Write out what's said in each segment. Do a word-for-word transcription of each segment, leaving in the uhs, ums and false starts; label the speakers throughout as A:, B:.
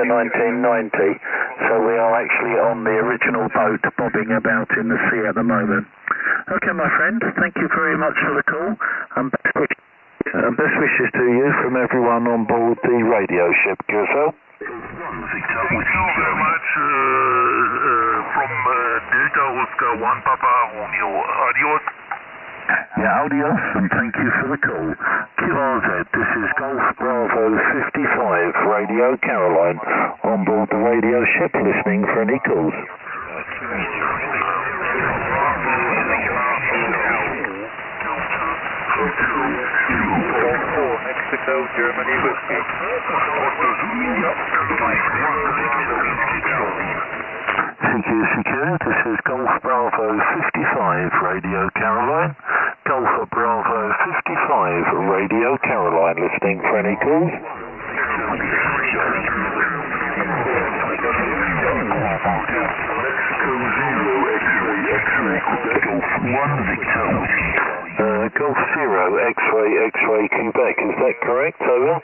A: nineteen ninety, so we are actually on the original boat bobbing about in the sea at the moment. Okay, my friend, thank you very much for the call, and best wishes, and best wishes to you from everyone on board the radio ship, Curacao.
B: Thank you very much uh, uh, from uh, Delta Oscar one Papa Romeo. Adios.
A: Yeah, adios, and thank you for the call. Q R Z, this is Golf Bravo fifty-five, Radio Caroline, on board the radio ship, listening for any calls.
B: Mexico, Germany, whiskey.
A: Thank you, Secure. This is Golf Bravo fifty-five, Radio Caroline. Golf Bravo fifty-five, Radio Caroline, listening for any calls.
B: Golf one Victor Whiskey.
A: Uh, Golf Zero, X-Ray, X-Ray, Quebec, is that correct? Over.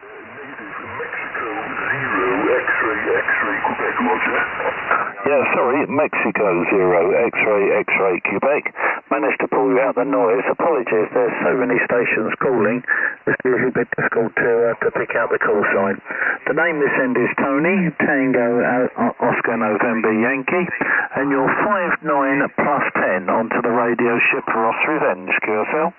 A: Yeah, sorry, Mexico Zero, X-Ray, X-Ray, Quebec. Managed to pull you out the noise. Apologies, there's so many stations calling. It's a little bit difficult to uh, to pick out the call sign. The name this end is Tony, Tango uh, Oscar November Yankee, and you're five nine plus ten onto the radio ship Ross Revenge, Curacao.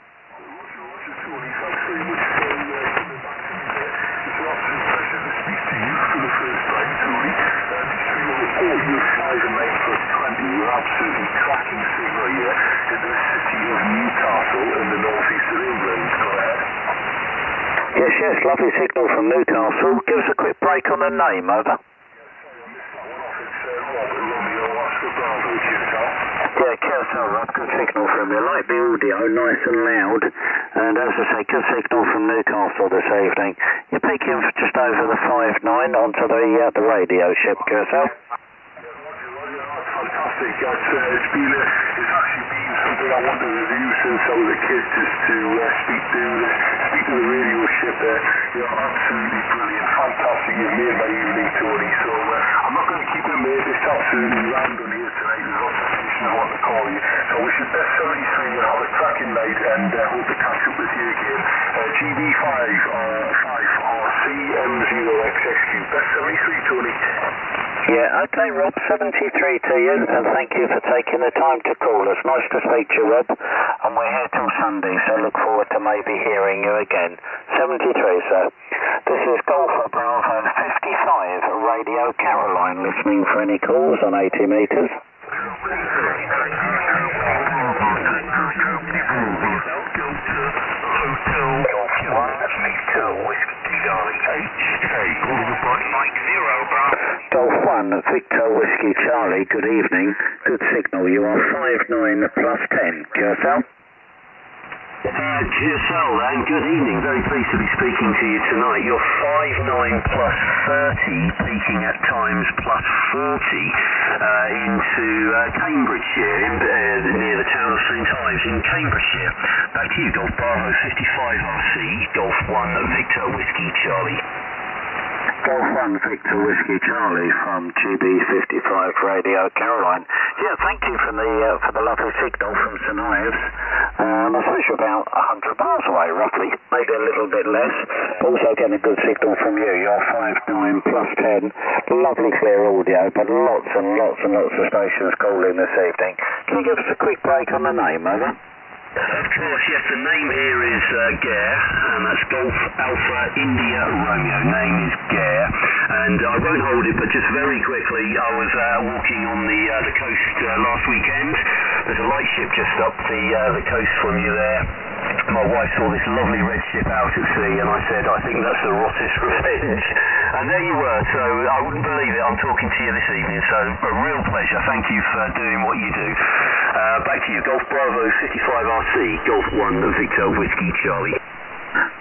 B: You're absolutely cracking signal here in the city of Newcastle in the northeast of England. Go ahead.
A: Yes, yes, lovely signal from Newcastle. Give us a quick break on the name, over. Yeah, Curacao, Rob, good signal from you. Like the audio, nice and loud. And as I say, good signal from Newcastle this evening. You're peaking just over the five nine onto the, uh, the radio ship, Curacao.
B: Fantastic. It's, uh, it's been a, it's actually been something I wanted to do since I was a kid, just to uh, speak to the speak to the radio ship there. You know, absolutely brilliant, fantastic. You've made my evening, Tony. So uh, I'm not going to keep it late. It's absolutely rammed on here tonight. There's lots of stations I want to call you. So we should best seventy-three and have a cracking night, and uh, hope to catch up with you again. Uh, G B five R C M zero X X Q. Best seventy-three, Tony.
A: Yeah, okay, Rob, seventy-three to you, and thank you for taking the time to call us. Nice to speak to you, Rob, and we're here till Sunday, so look forward to maybe hearing you again. seventy-three, sir. This is Golf Bravo fifty-five, Radio Caroline, listening for any calls on eighty metres. Golf one, Victor Whiskey Charlie, good evening. Good signal, you are five nine plus ten. Curacao?
C: Uh, Curacao, and good evening. Very pleased to be speaking to you tonight. You're five nine plus thirty, peaking at times plus forty uh, into uh, Cambridgeshire, in, uh, near the town of Saint Ives in Cambridgeshire. Back to you, Golf Bravo fifty-five R C, Golf one Victor Whiskey Charlie.
A: Golf one Victor Whiskey Charlie from G B fifty-five Radio Caroline. Yeah, thank you for the uh, for the lovely signal from Saint Ives. Um, I suppose you're about one hundred miles away, roughly, maybe a little bit less. Also getting a good signal from you. You're five nine plus ten. Lovely clear audio, but lots and lots and lots of stations calling this evening. Can you give us a quick break on the name, over?
C: Of course, yes, the name here is uh, Gare, and that's Golf Alpha India Romeo. Name is Gare, and I won't hold it, but just very quickly, I was uh, walking on the uh, the coast uh, last weekend. There's a lightship just up the uh, the coast from you there. My wife saw this lovely red ship out at sea, and I said, I think that's the Ross's Revenge. And there you were, so I wouldn't believe it, I'm talking to you this evening, so a real pleasure. Thank you for doing what you do. Uh, back to you, Golf Bravo fifty-five R C, Golf one Victor Whiskey Charlie.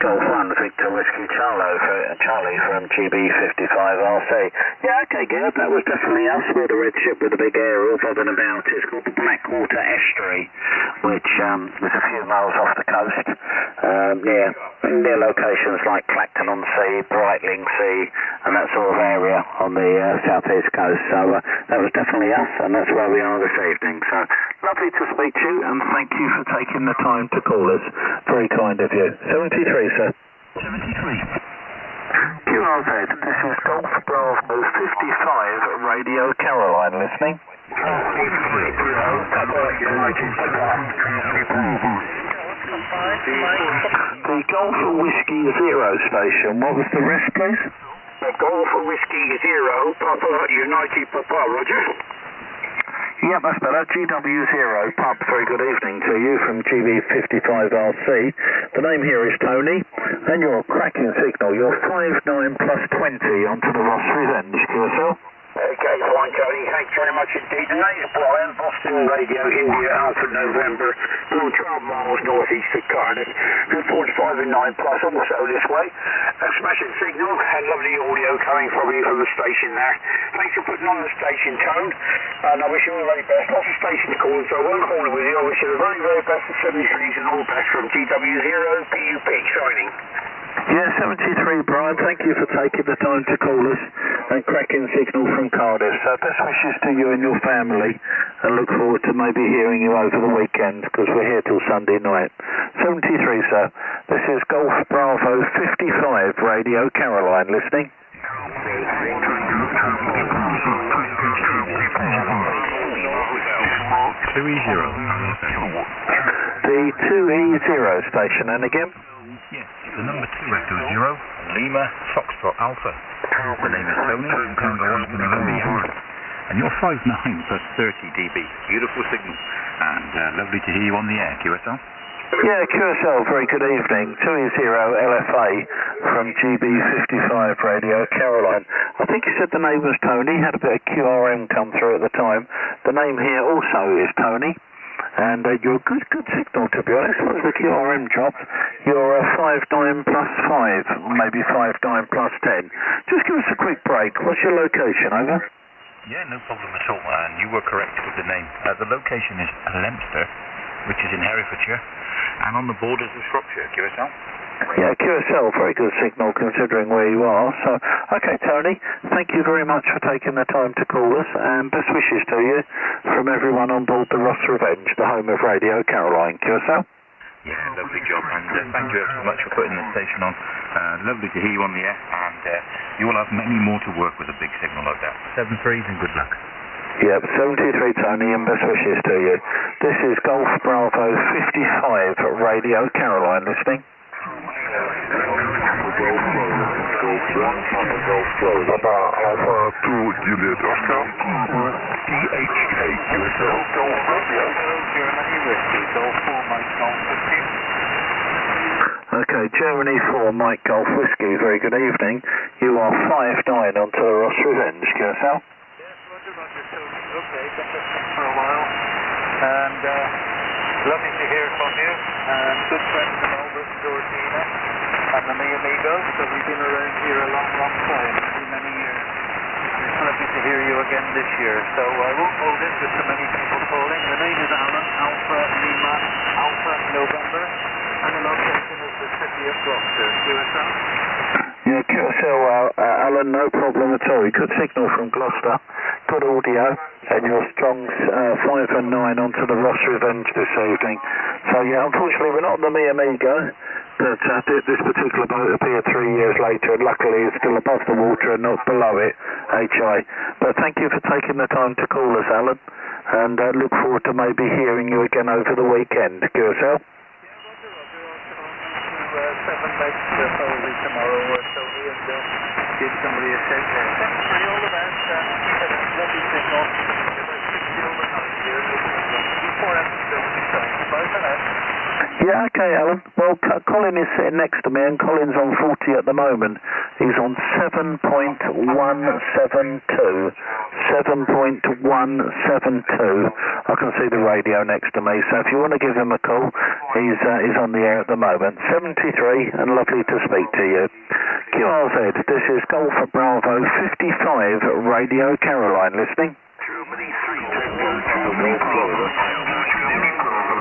A: Golf one Victor Whiskey Charlie, Charlie from G B fifty-five R C. Yeah, okay, Gareth, that was definitely us. We're the red ship with the big aerial bobbing about. It's called the Blackwater Estuary, which um, is a few miles off the coast, um, near, near locations like Clacton on Sea, Brightling Sea, and that sort of area on the uh, southeast coast. So uh, that was definitely us, and that's where we are this evening. So lovely to speak to you, and thank you for taking the time to call us. Very kind of you. seventy-three, sir.
C: seventy-three.
A: Q R Z, this is Golf Bravo fifty-five, Radio Caroline listening. The Golf Whiskey Zero station, what was the rest, please?
B: The Golf Whiskey Zero, Papa United Papa, Roger.
A: Yep, that's better. G W zero, Pub, very good evening to you from G B fifty-five R C. The name here is Tony, and you're a cracking signal. You're five nine plus twenty onto the Ross Revenge, Q S L.
B: Okay, fine, Tony. Thanks very much indeed. The name's Brian, Boston Radio, India, Alpha November. You're twelve miles northeast of Cardiff. Good points five and nine plus, also this way. A smashing signal and lovely audio coming from you from the station there. Thanks for putting on the station tone, and I wish you all the very best. Lots of stations calling, so I won't call it with you. I wish you the very, very best of seventy-threes and all best from G W zero P U P, signing.
A: Yeah, seventy-three, Brian, thank you for taking the time to call us, and cracking signal from Cardiff. So best wishes to you and your family, and look forward to maybe hearing you over the weekend, because we're here till Sunday night. seventy-three, sir. This is Golf Bravo fifty-five, Radio Caroline, listening.
D: two E zero.
A: The two E zero station, and again?
D: Yes, the number two Echo Zero, Lima, Foxtrot Alpha. The name is Tony, from Congo one to November Yard. And you're five nine plus thirty dB. Beautiful signal. And uh, lovely to hear you on the air, Q S L.
A: Yeah, Q S L, very good evening. two E zero L F A from G B fifty-five Radio Caroline. I think you said the name was Tony, had a bit of Q R M come through at the time. The name here also is Tony. And uh, you're a good, good signal, to be honest. Once the Q R M dropped, you're a five nine plus five, maybe five nine plus ten. Just give us a quick break. What's your location, over?
D: Yeah, no problem at all. And you were correct with the name. Uh, the location is Leominster, which is in Herefordshire, and on the borders of Shropshire, Q S L.
A: Yeah, Q S L, very good signal considering where you are. So, okay, Tony, thank you very much for taking the time to call us, and best wishes to you from everyone on board the Ross Revenge, the home of Radio Caroline, Q S L.
D: Yeah, lovely job, and uh, thank you ever so much for putting the station on. Uh, lovely to hear you on the air, and uh, you will have many more to work with a big signal like that. Seven threes and good luck.
A: Yep, seventy-three, Tony, and best wishes to you. This is Golf Bravo fifty-five, Radio Caroline, listening.
B: Papa Alpha two Juliet Oscar. T H K Q S L. Golf Romeo. Germany Whiskey. Golf four Mike Golf fifteen.
A: Okay, Germany four Mike Golf Whiskey, very good evening. You are five nine onto the Ross Revenge, Q S L.
E: Yes, Roger, Roger, Tony. Okay, been listening for a while. And uh, lovely to hear from you. And good friends from Albert and Georgina. And the Me Amigos, so we've been around here a long, long time, many, many years. It's lovely to hear you again this year. So I won't hold it with so many people calling. The name is Alan, Alpha Lima, Alpha November, and the location is the city of Gloucester. Q S L?
A: Yeah, Q S L, uh, Alan, no problem at all. Good signal from Gloucester, good audio, and you're strong uh, five and nine onto the Ross Revenge this evening. So yeah, unfortunately we're not the Me Amigo. But uh, this particular boat appeared three years later, and luckily it's still above the water and not below it, H I. But thank you for taking the time to call us, Alan, and uh, look forward to maybe hearing you again over the weekend. Q S L?
E: Yeah, Roger, Roger. I'll to uh, seven legs uh, probably tomorrow or so, and uh, give somebody a shake there. Thanks for all the best. Uh, lovely signal. About sixty overnight here. Before episode, bye for now.
A: Yeah, okay, Alan. Well, Colin is sitting next to me, and Colin's on forty at the moment. He's on seven point one seven two. seven point one seven two. I can see the radio next to me, so if you want to give him a call, he's uh, he's on the air at the moment. seventy-three, and lovely to speak to you. Q R Z, this is Golf Bravo fifty-five, Radio Caroline, listening.
B: Germany three, Tango, Germany Bravo. Germany Bravo,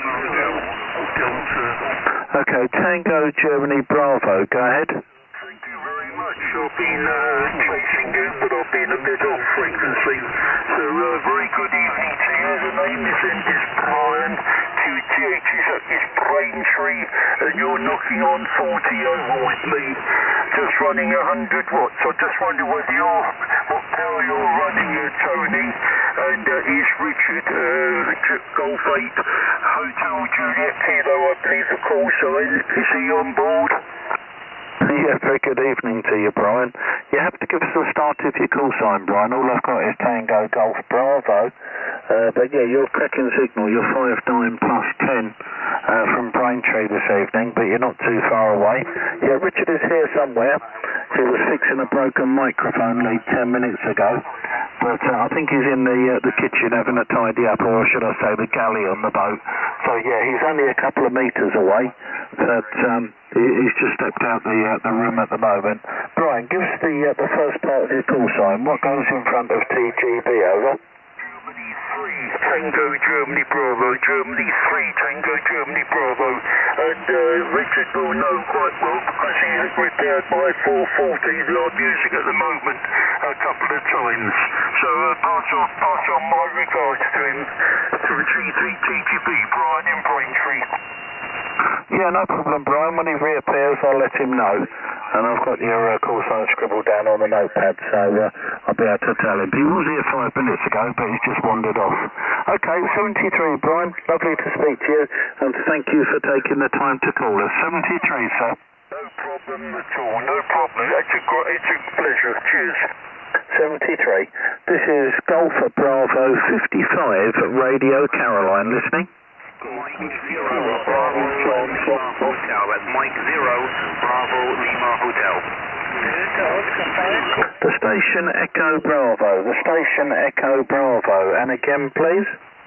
B: Delta.
A: Okay, Tango, Germany Bravo, go ahead.
B: Thank you very much. I've been uh, chasing you, but I've been a bit off frequency. So, uh, very good evening to you. The name is Endis Brian. two T H is at this Braintree, and you're knocking on forty over with me. Just running one hundred watts. I just wonder whether you're, what power you're running here, Tony. And uh, is Richard, uh, Golf eight, Hotel Juliet Kilo, I believe the call sign. Is he on board?
A: Yeah, very good evening to you, Brian. You have to give us a start if your call sign, Brian. All I've got is Tango Golf Bravo. Uh, but yeah, you're cracking signal. You're five nine plus ten uh, from Braintree this evening, but you're not too far away. Yeah, Richard is here somewhere. He was fixing a broken microphone lead ten minutes ago. But uh, I think he's in the uh, the kitchen having a tidy up, or should I say the galley on the boat. So yeah, he's only a couple of metres away. But um, he, he's just stepped out the uh, the room at the moment. Brian, give us the uh, the first part of your call sign. What goes in front of T G B, over?
B: Germany three, Tango, Germany Bravo. Germany three, Tango, Germany Bravo. And uh, Richard will know quite well because he has repaired my four forty that I'm using at the moment a couple of times. So uh, pass on, pass on my regards to him, to the G three T G B, Brian in Braintree.
A: Yeah, no problem, Brian. When he reappears, I'll let him know. And I've got your uh, call sign scribbled down on the notepad, so uh, I'll be able to tell him. He was here five minutes ago, but he's just wandered off. Okay, seventy-three, Brian. Lovely to speak to you, and thank you for taking the time to call us. seventy-three, sir.
B: No problem at all, no problem. It's a, it's a pleasure. Cheers.
A: seventy-three. This is Golf Bravo fifty-five, Radio Caroline, listening.
C: Mike Zero, Bravo Lima Hotel. That's Mike Zero, Bravo Lima Hotel.
A: The station Echo Bravo. The station Echo Bravo. And again, please.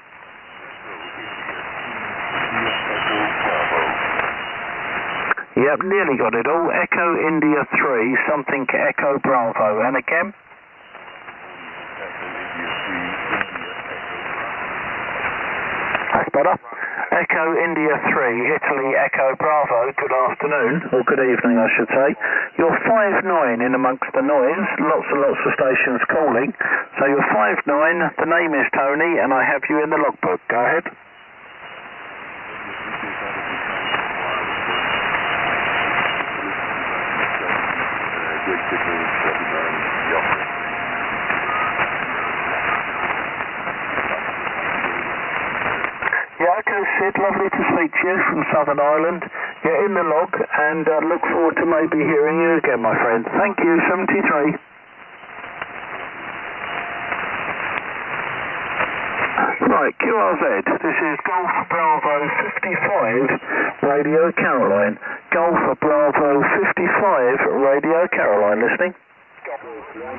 A: Yep, nearly got it all. Echo India three, something Echo Bravo. And again. That's better. Echo India three, Italy Echo Bravo, good afternoon, or good evening I should say. You're five nine in amongst the noise, lots and lots of stations calling. So you're five nine, the name is Tony, and I have you in the logbook. Go ahead. Yeah, okay, Sid, lovely to speak to you from Southern Ireland. You're in the log, and uh, look forward to maybe hearing you again, my friend. Thank you, seventy-three. Right, Q R Z, this is Golf Bravo fifty-five, Radio Caroline. Golf Bravo fifty-five, Radio Caroline, listening.
C: Bravo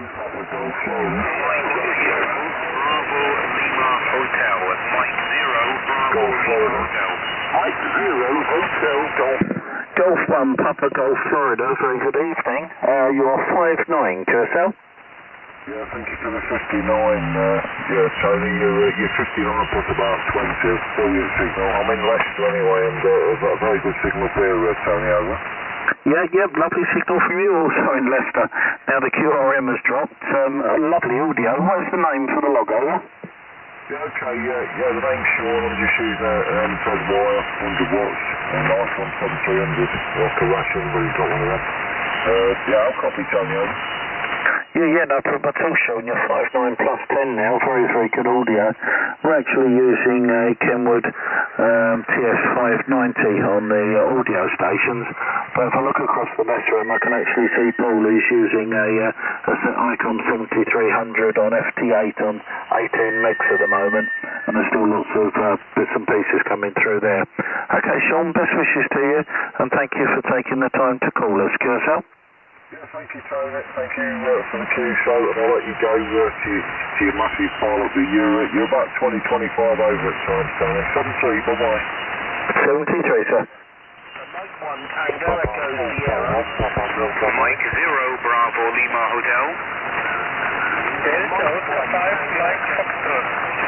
C: Lima Hotel. Mike Zero, Bravo Lima Hotel.
B: Mike Zero, Hotel Golf.
A: Golf one, Papa Golf, Florida. Very good evening. Uh, you are five nine, to yourself?
B: Yeah, thank you for the fifty-nine. Uh, yeah, Tony, you're, uh, you're fifty-nine plus about twenty. Brilliant signal. I'm in Leicester anyway, and uh, I've got a very good signal up here, uh, Tony, over.
A: Yeah, yeah, lovely signal from you also in Leicester. Now the Q R M has dropped. Um, lovely audio. What is the name for the log, over?
B: Yeah, okay, yeah, yeah, the name's Sean. I'm just using a M T O D wire, one hundred watts, and nice one, seventy-three hundred, like a ration, but he's got one of them. Uh, yeah, I'll copy Tony, over.
A: Yeah, yeah, no problem at all, Sean. You're five nine plus ten now. Very, very good audio. We're actually using a Kenwood um, T S five ninety on the uh, audio stations. But if I look across the mess room, I can actually see Paul is using a, uh, a Icon seventy-three hundred on F T eight on eighteen megs at the moment. And there's still lots of uh, bits and pieces coming through there. Okay, Sean, best wishes to you. And thank you for taking the time to call us. Q S L.
B: Yeah, thank you, Tony. Thank you uh, for the Q show, and I'll let you go uh, to, to your massive pilot. You're, you're about twenty, twenty-five over at times, Tony. seven three, bye-bye.
A: seventy-three, sir.
C: Mike one Tango Echo Sierra. Mike zero Bravo Lima Hotel.
E: Delta five Mike Foxtrot.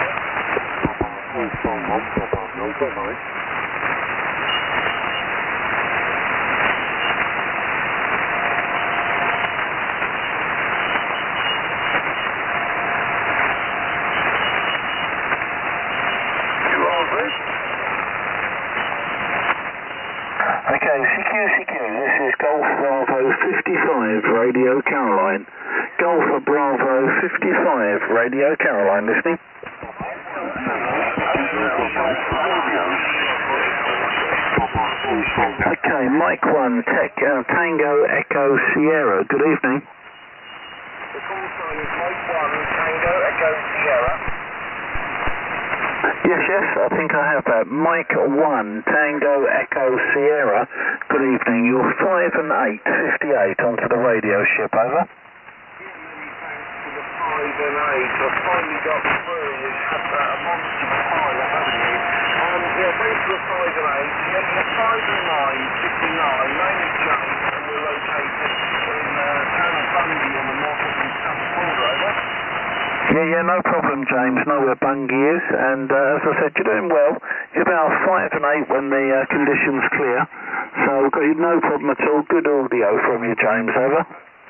A: Okay, C Q, C Q, this is Golf Bravo fifty-five, Radio Caroline. Golf Bravo fifty-five, Radio Caroline, listening. Okay, Mike one, Tech, uh, Tango Echo Sierra, good evening.
C: The call sign is Mike one Tango Echo Sierra.
A: Yes, yes, I think I have that. Mike one, Tango Echo Sierra. Good evening. You're five and eight, fifty-eight onto the radio ship, over.
C: Five and eight. I finally got through. You've had that a monster pilot, haven't you? Um, yeah, thanks for the five and eight. Yeah, you're five and nine, fifty-nine. Name is James, and we're located in uh, town of Bungie on the north of the south border, over.
A: Yeah, yeah, no problem, James. Know where Bungie is, and uh, as I said, you're doing well. You're about five and eight when the uh, conditions clear, so we've got you no problem at all. Good audio from you, James, over.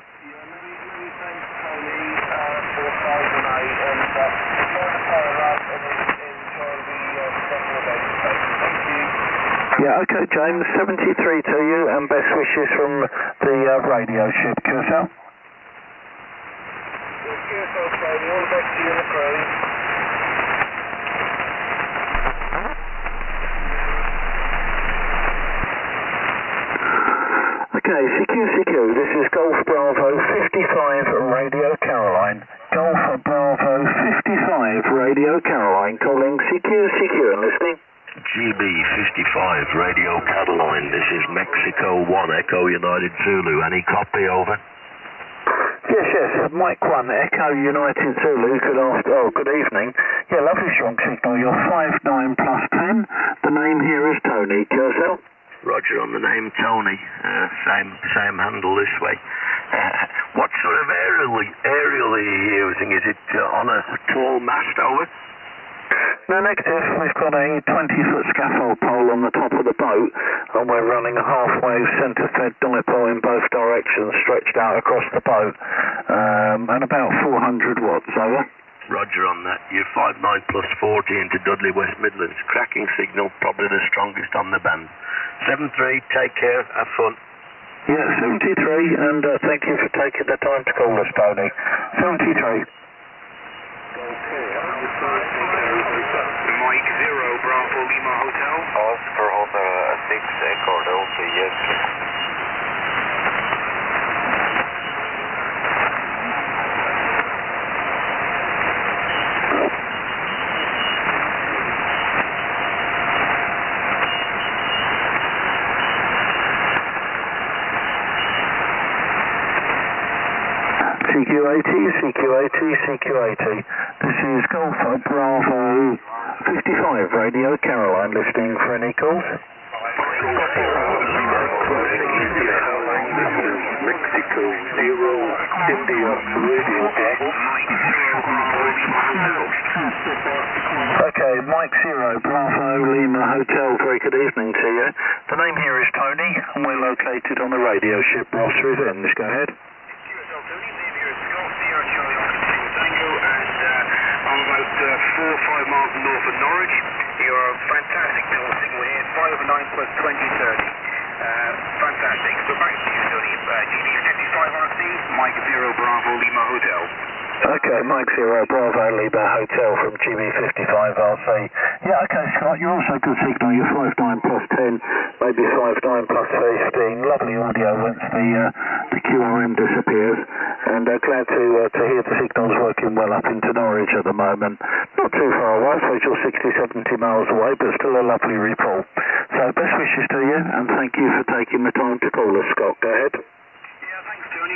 A: Yeah, okay, James, seventy-three to you, and best wishes from the uh, radio ship, Q S L.
C: All the best to you and the crew.
A: Okay, C Q, C Q, this is Golf Bravo fifty-five, Radio Caroline. Golf Bravo fifty-five, Radio Caroline, calling C Q, C Q, and listening.
F: G B fifty-five, Radio Caroline, this is Mexico one, Echo United Zulu, any copy, over?
A: Yes, yes, Mike one, Echo United Zulu, good after, oh, good evening. Yeah, lovely strong signal, you're five nine plus ten, the name here is Tony, Q S L.
F: Roger on the name Tony, uh, same same handle this way. Uh, what sort of aerial, aerial are you using? Is it uh, on a tall mast, over?
A: No, negative. We've got a twenty-foot scaffold pole on the top of the boat, and we're running a half-wave centre-fed dipole in both directions, stretched out across the boat, um, and about four hundred watts, over.
F: Roger on that. You're five nine plus forty into Dudley, West Midlands. Cracking signal, probably the strongest on the band. seven three, take care, have fun.
A: Yeah, seventy-three, and uh, thank you for taking the time to call us, Tony. seventy-three.
C: Mike zero Bravo Lima Hotel.
E: Oscar Hotel six Echo Delta, yes.
A: C Q eighty, C Q eighty, C Q eighty. This is Golf Bravo fifty-five, Radio Caroline, listening for any calls.
B: Mexico zero, India, radio deck.
A: Okay, Mike zero, Bravo Lima Hotel, very good evening to you. The name here is Tony, and we're located on the radio ship Ross Revenge. Go ahead.
C: Four or five miles north of Norwich. You're a fantastic little signal here, five over nine plus twenty thirty. Uh, fantastic. So back to you, Tony. Uh, G B fifty-five R C, Mike zero Bravo Lima Hotel.
A: Okay, Mike zero Bravo Lima Hotel from G B fifty-five R C. Yeah, okay, Scott, you're also good signal. You're five nine plus ten, maybe five nine plus fifteen. Lovely audio once the uh, the Q R M disappears. And uh, glad to uh, to hear the signal's working well up into Norwich at the moment. Not too far away, so you're sixty, seventy miles away, but still a lovely report. So best wishes to you, and thank you for taking the time to call us, Scott. Go ahead.
C: Yeah, thanks, Tony.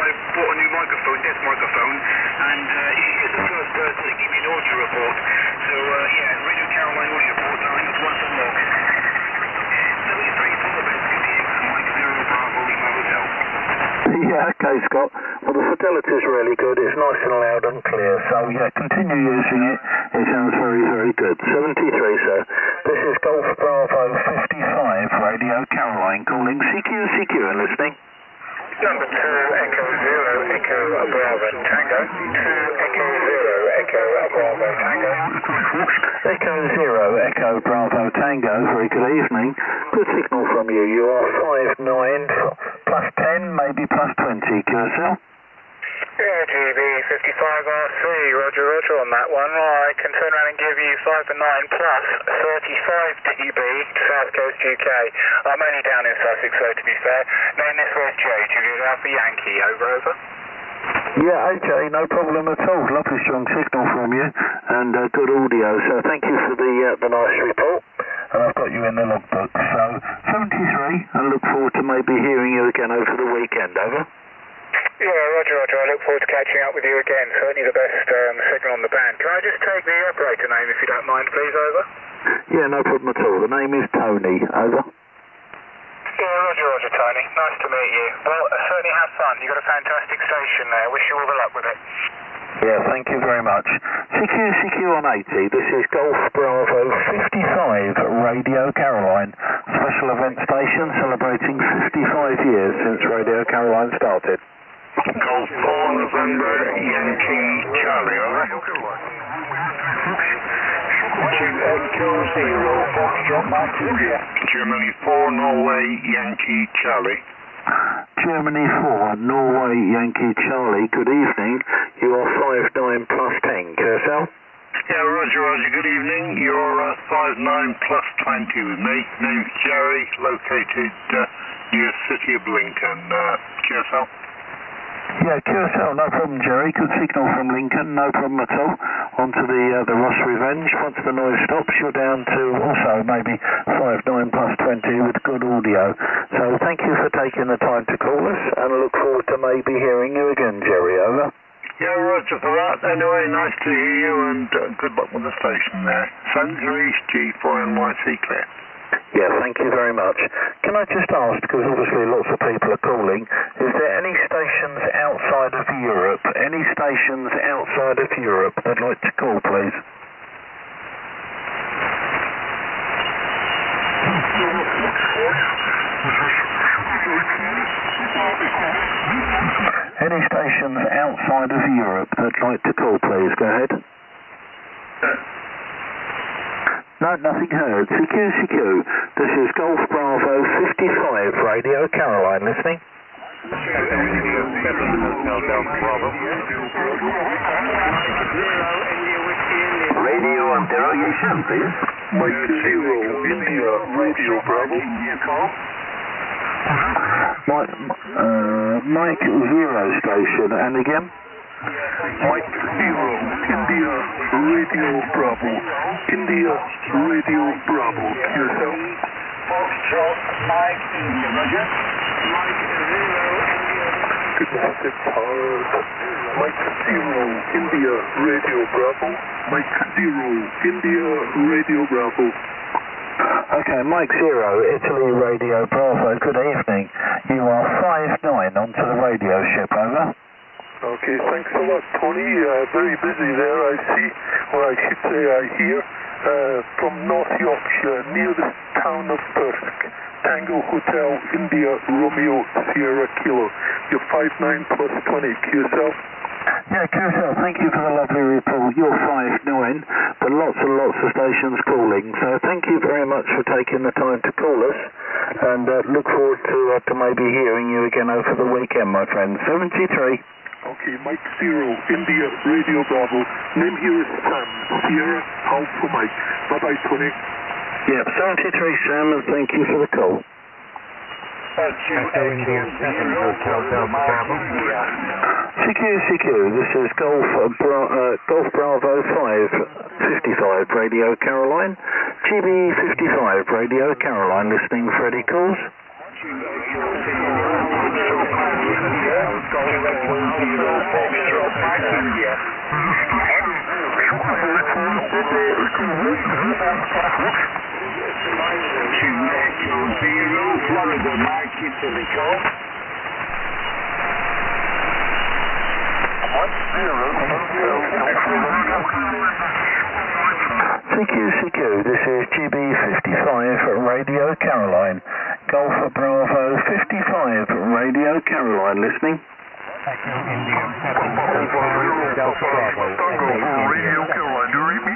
C: I've bought a new microphone, desk microphone, and uh, you're the first person to give me an audio report. So, uh, yeah, Radio Caroline audio report, nine, that's one for log. seventy-three, four, best Q T X, Mike Zero, Bravo, Lima Hotel.
A: Yeah, okay, Scott. Well, the fidelity's really good. It's nice and loud and clear. So, yeah, continue using it. It sounds very, very good. seventy-three, sir. This is Golf Bravo fifty-five, Radio Caroline, calling C Q C Q and listening.
E: Number two, Echo Zero, Echo Bravo Tango. two, Echo Zero, Echo Bravo Tango.
A: Echo Zero, Echo Bravo Tango. Very good evening. Good signal from you. You are five nine, plus ten, maybe plus twenty. Q S L?
E: Yeah, G B fifty-five R C, Roger, Roger on that one. I can turn around and give you five nine plus thirty-five D B, South Coast U K. I'm only down in Sussex, so to be fair. Name this was J, Juliet Alpha Yankee, over, over.
A: Yeah, A J, no problem at all. Lovely strong signal from you and uh, good audio. So thank you for the uh, the nice report. And I've got you in the logbook. So seventy-three, I look forward to maybe hearing you again over the weekend. Over.
E: Yeah, Roger, Roger. I look forward to catching up with you again. Certainly the best um, signal on the band. Can I just take the operator name, if you don't mind, please, over?
A: Yeah, no problem at all. The name is Tony, over.
E: Yeah, Roger, Roger, Tony. Nice to meet you. Well, uh, certainly have fun. You've got a fantastic station there. Wish you all the luck with it.
A: Yeah, thank you very much. C Q C Q on eighty. This is Golf Bravo fifty-five, Radio Caroline. Special event station celebrating fifty-five years since Radio Caroline started.
B: Golf four November Yankee Charlie, alright?
E: Echo Zero, Foxtrot Mike India.
B: Germany four Norway Yankee Charlie.
A: Germany four, Norway Yankee Charlie. Good evening. You are five nine plus ten. Q S L?
B: Yeah, Roger, Roger. Good evening. You're uh, five nine plus twenty with me. Name's Jerry, located uh, near City of Lincoln. Uh, Q S L?
A: Yeah, Q S L, no problem, Jerry. Good signal from Lincoln, no problem at all. On to the uh, the Ross Revenge. Once the noise stops, you're down to also maybe five nine plus twenty with good audio. So thank you for taking the time to call us, and I look forward to maybe hearing you again, Jerry. Over.
B: Yeah, Roger for that. Anyway, nice to hear you, and uh, good luck with the station there. Sandra East G four N Y C clear.
A: Yeah, thank you very much. Can I just ask, because obviously lots of people are calling, is there any stations outside of Europe, any stations outside of Europe that'd like to call, please? Any stations outside of Europe that'd like to call, please? Go ahead. No, nothing heard. C Q C Q. This is Golf Bravo fifty-five, Radio Caroline, listening. Radio interrogation, please.
B: Mike Zero, India, Radio Bravo.
A: Mike, uh, Mike Zero station, and again?
B: Mike Zero, India, Radio Bravo. India, Radio Bravo. Q S L?
E: Foxtrot Mike India, Roger. Mike Zero, India.
B: Good morning, hard. Mike Zero, India, Radio Bravo. Mike Zero, India, Radio Bravo.
A: Okay, Mike Zero, Italy Radio Bravo, good evening. You are five nine onto the radio ship, over.
B: Okay, thanks a lot, Tony. Uh, very busy there, I see, or I should say I hear, uh, from North Yorkshire, near the town of Perth. Tango Hotel, India, Romeo, Sierra Kilo. You're five nine plus twenty, Q S L?
A: Yeah, Q S L, thank you for the lovely report. You're five nine, but lots and lots of stations calling. So thank you very much for taking the time to call us, and uh, look forward to, uh, to maybe hearing you again over the weekend, my friend. seventy-three.
B: Okay, Mike Zero, India, Radio Bravo. Name here is Sam, Sierra, Alpha Mike. Bye-bye, Tony.
A: Yeah, seventy-three, Sam, and thank you for the call.
E: Thank you, India, seven Hotel Delta Bravo.
A: C Q C Q, this is Golf, uh, Bra uh, Golf Bravo five fifty-five, Radio Caroline. G B fifty-five, Radio Caroline, listening for any calls. C Q, C Q, this is G B fifty-five Radio Caroline. Golf Bravo fifty-five Radio Caroline, listening.
E: Echo India seven, Delta Bravo.
B: Radio Caroline, do you read me?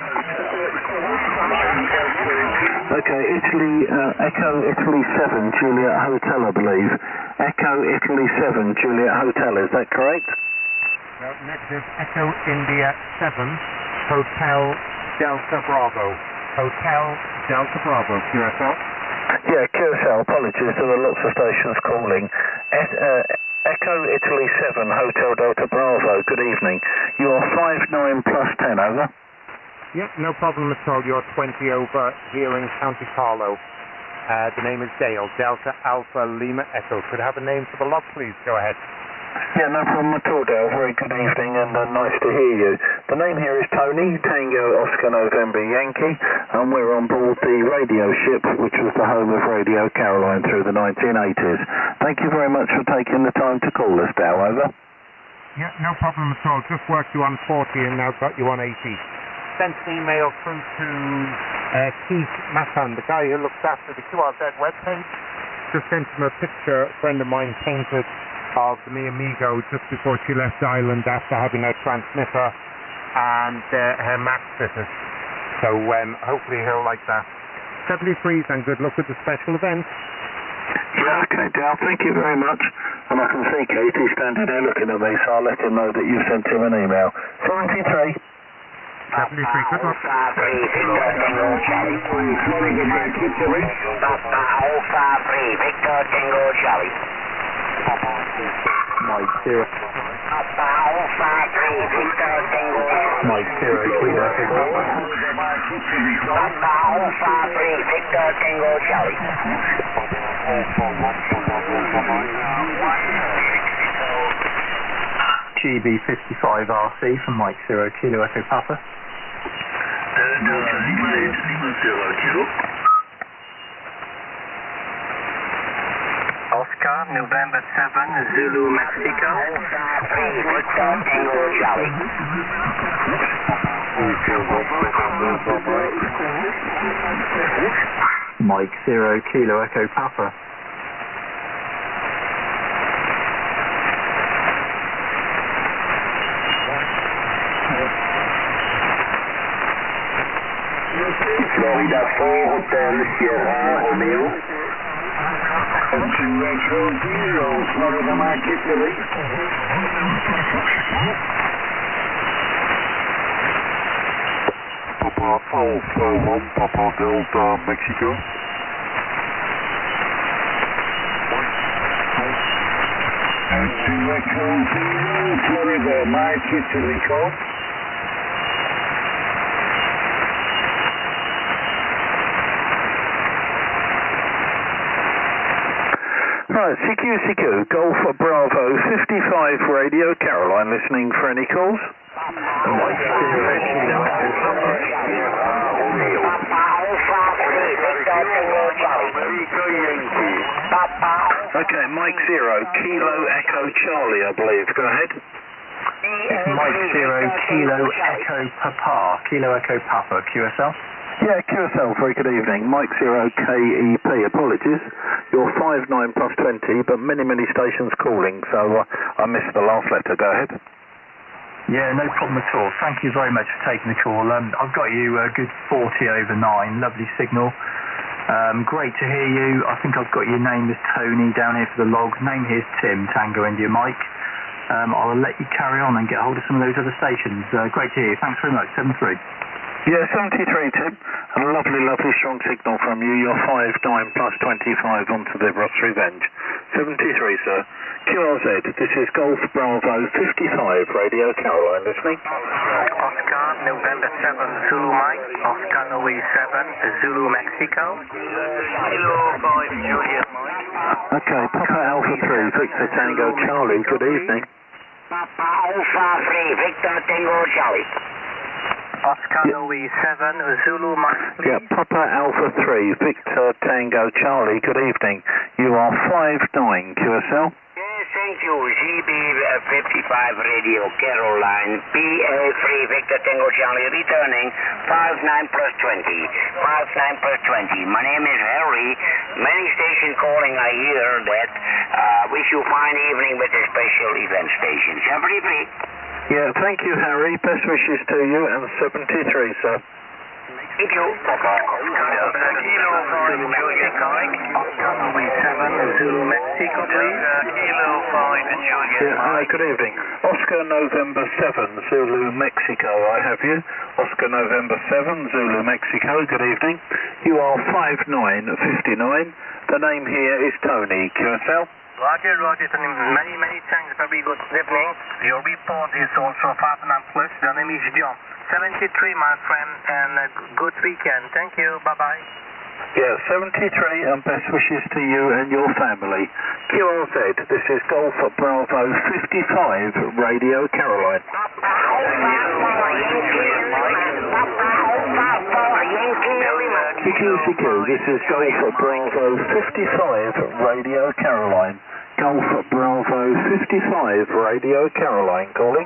A: Okay, Italy, uh, Echo Italy seven, Juliet Hotel, I believe. Echo Italy seven, Juliet Hotel, is that correct?
E: No, negative. Echo India seven, Hotel Delta Bravo. Hotel Delta Bravo, Q S L?
A: Yeah, Q S L, apologies, there are lots of stations calling. Et, uh, Echo Italy seven, Hotel Delta Bravo, good evening. You're five nine plus ten, over.
E: Yep, no problem at all. You're twenty over here in County Carlo. Uh, the name is Dale, Delta Alpha Lima Echo. Could I have a name for the log, please? Go ahead.
A: Yeah, no problem at all, Dale. Very good evening and uh, nice to hear you. The name here is Tony, Tango Oscar November Yankee, and we're on board the radio ship, which was the home of Radio Caroline through the nineteen eighties. Thank you very much for taking the time to call us, Dale, over.
E: Yeah, no problem at all. Just worked you on forty and now got you on eighty. Sent an email through to uh, Keith Masson, the guy who looks after the Q R Z webpage. Just sent him a picture a friend of mine painted of the Mi Amigo just before she left Ireland after having her transmitter and uh, her Mac fitted. So um, hopefully he'll like that. seventy-threes and good luck with the special event.
A: Yeah, okay, Dale, thank you very much. And I can see Keith, he's standing there looking at me, so I'll let him know that you sent him an email. seventy-three.
E: seventy-three, good luck.
A: Mike zero. Mike zero, Kilo Echo. G B fifty-five R C from Mike zero, Kilo Echo Papa. Oscar, November seven, Zulu, Mexico. Mike zero, Kilo Echo Papa.
B: Florida four, Hotel Sierra Romeo. Country Retro Zero, Florida Mike Italy. Papa Alpha one, Papa Delta Mexico. Country Retro Zero, Florida Mike Italy code.
A: Right, C Q C Q, Golf Bravo fifty-five Radio Caroline, listening for any calls? Okay, Mike zero, Kilo Echo Charlie, I believe. Go ahead.
G: It's Mike zero, Kilo Echo Papa, Kilo Echo Papa, Q S L?
A: Yeah, Q S L, very good evening. Mike zero, K E P, apologies. You're five nine plus twenty, but many, many stations calling, so uh, I missed the last letter. Go ahead.
G: Yeah, no problem at all. Thank you very much for taking the call. Um, I've got you a good forty over nine, lovely signal. Um, great to hear you. I think I've got your name as Tony down here for the log. Name here's Tim, Tango India Mike. Um, I'll let you carry on and get hold of some of those other stations. Uh, great to hear you. Thanks very much. seven three.
A: Yeah, seventy-three, Tim. A lovely, lovely strong signal from you. You're five nine plus twenty-five onto the Ross Revenge. seventy-three, sir. Q R Z, this is Golf Bravo fifty-five, Radio Caroline, listening.
G: Oscar, November seven, Zulu Mike. Oscar, November seven, Zulu Mexico. Kilo five, Juliet Mike.
A: Okay, Papa Alpha three, Victor Tango Charlie, good evening. Papa Alpha three, Victor Tango Charlie.
E: Oscar Louis seven, Zulu Max, please.
H: Yeah, Papa Alpha three, Victor Tango Charlie, good evening. You are five nine Q S L.
A: Yes, thank you. G B fifty-five Radio Caroline, P A three, Victor Tango Charlie, returning five nine plus twenty. five nine plus twenty. My name is Harry. Many station calling, I hear that. Uh, wish you fine evening with the special event station. seventy-three.
H: Yeah, thank you, Harry. Best wishes to you, and seventy-three, sir.
A: Thank you. Papa.
E: Kilo five, Juliet Mike. Oscar Louis seven, Zulu Mexico, please. Kilo five, Juliet
H: Yeah, hi, good evening. Oscar November seven, Zulu Mexico, I have you. Oscar November seven, Zulu Mexico, good evening. You are five nine fifty-nine. The name here is Tony, Q S L.
E: Roger, Roger, many, many thanks. Very good evening. Your report is also five nine plus. The name is John. seventy-three, my friend, and a good weekend. Thank you. Bye-bye.
H: Yeah, seventy-three, and best wishes to you and your family. Q R Z, this is Golf Bravo fifty-five, Radio Caroline. C Q C Q, this is Golf Bravo fifty-five, Radio Caroline. Golf Bravo fifty-five, Radio Caroline, calling.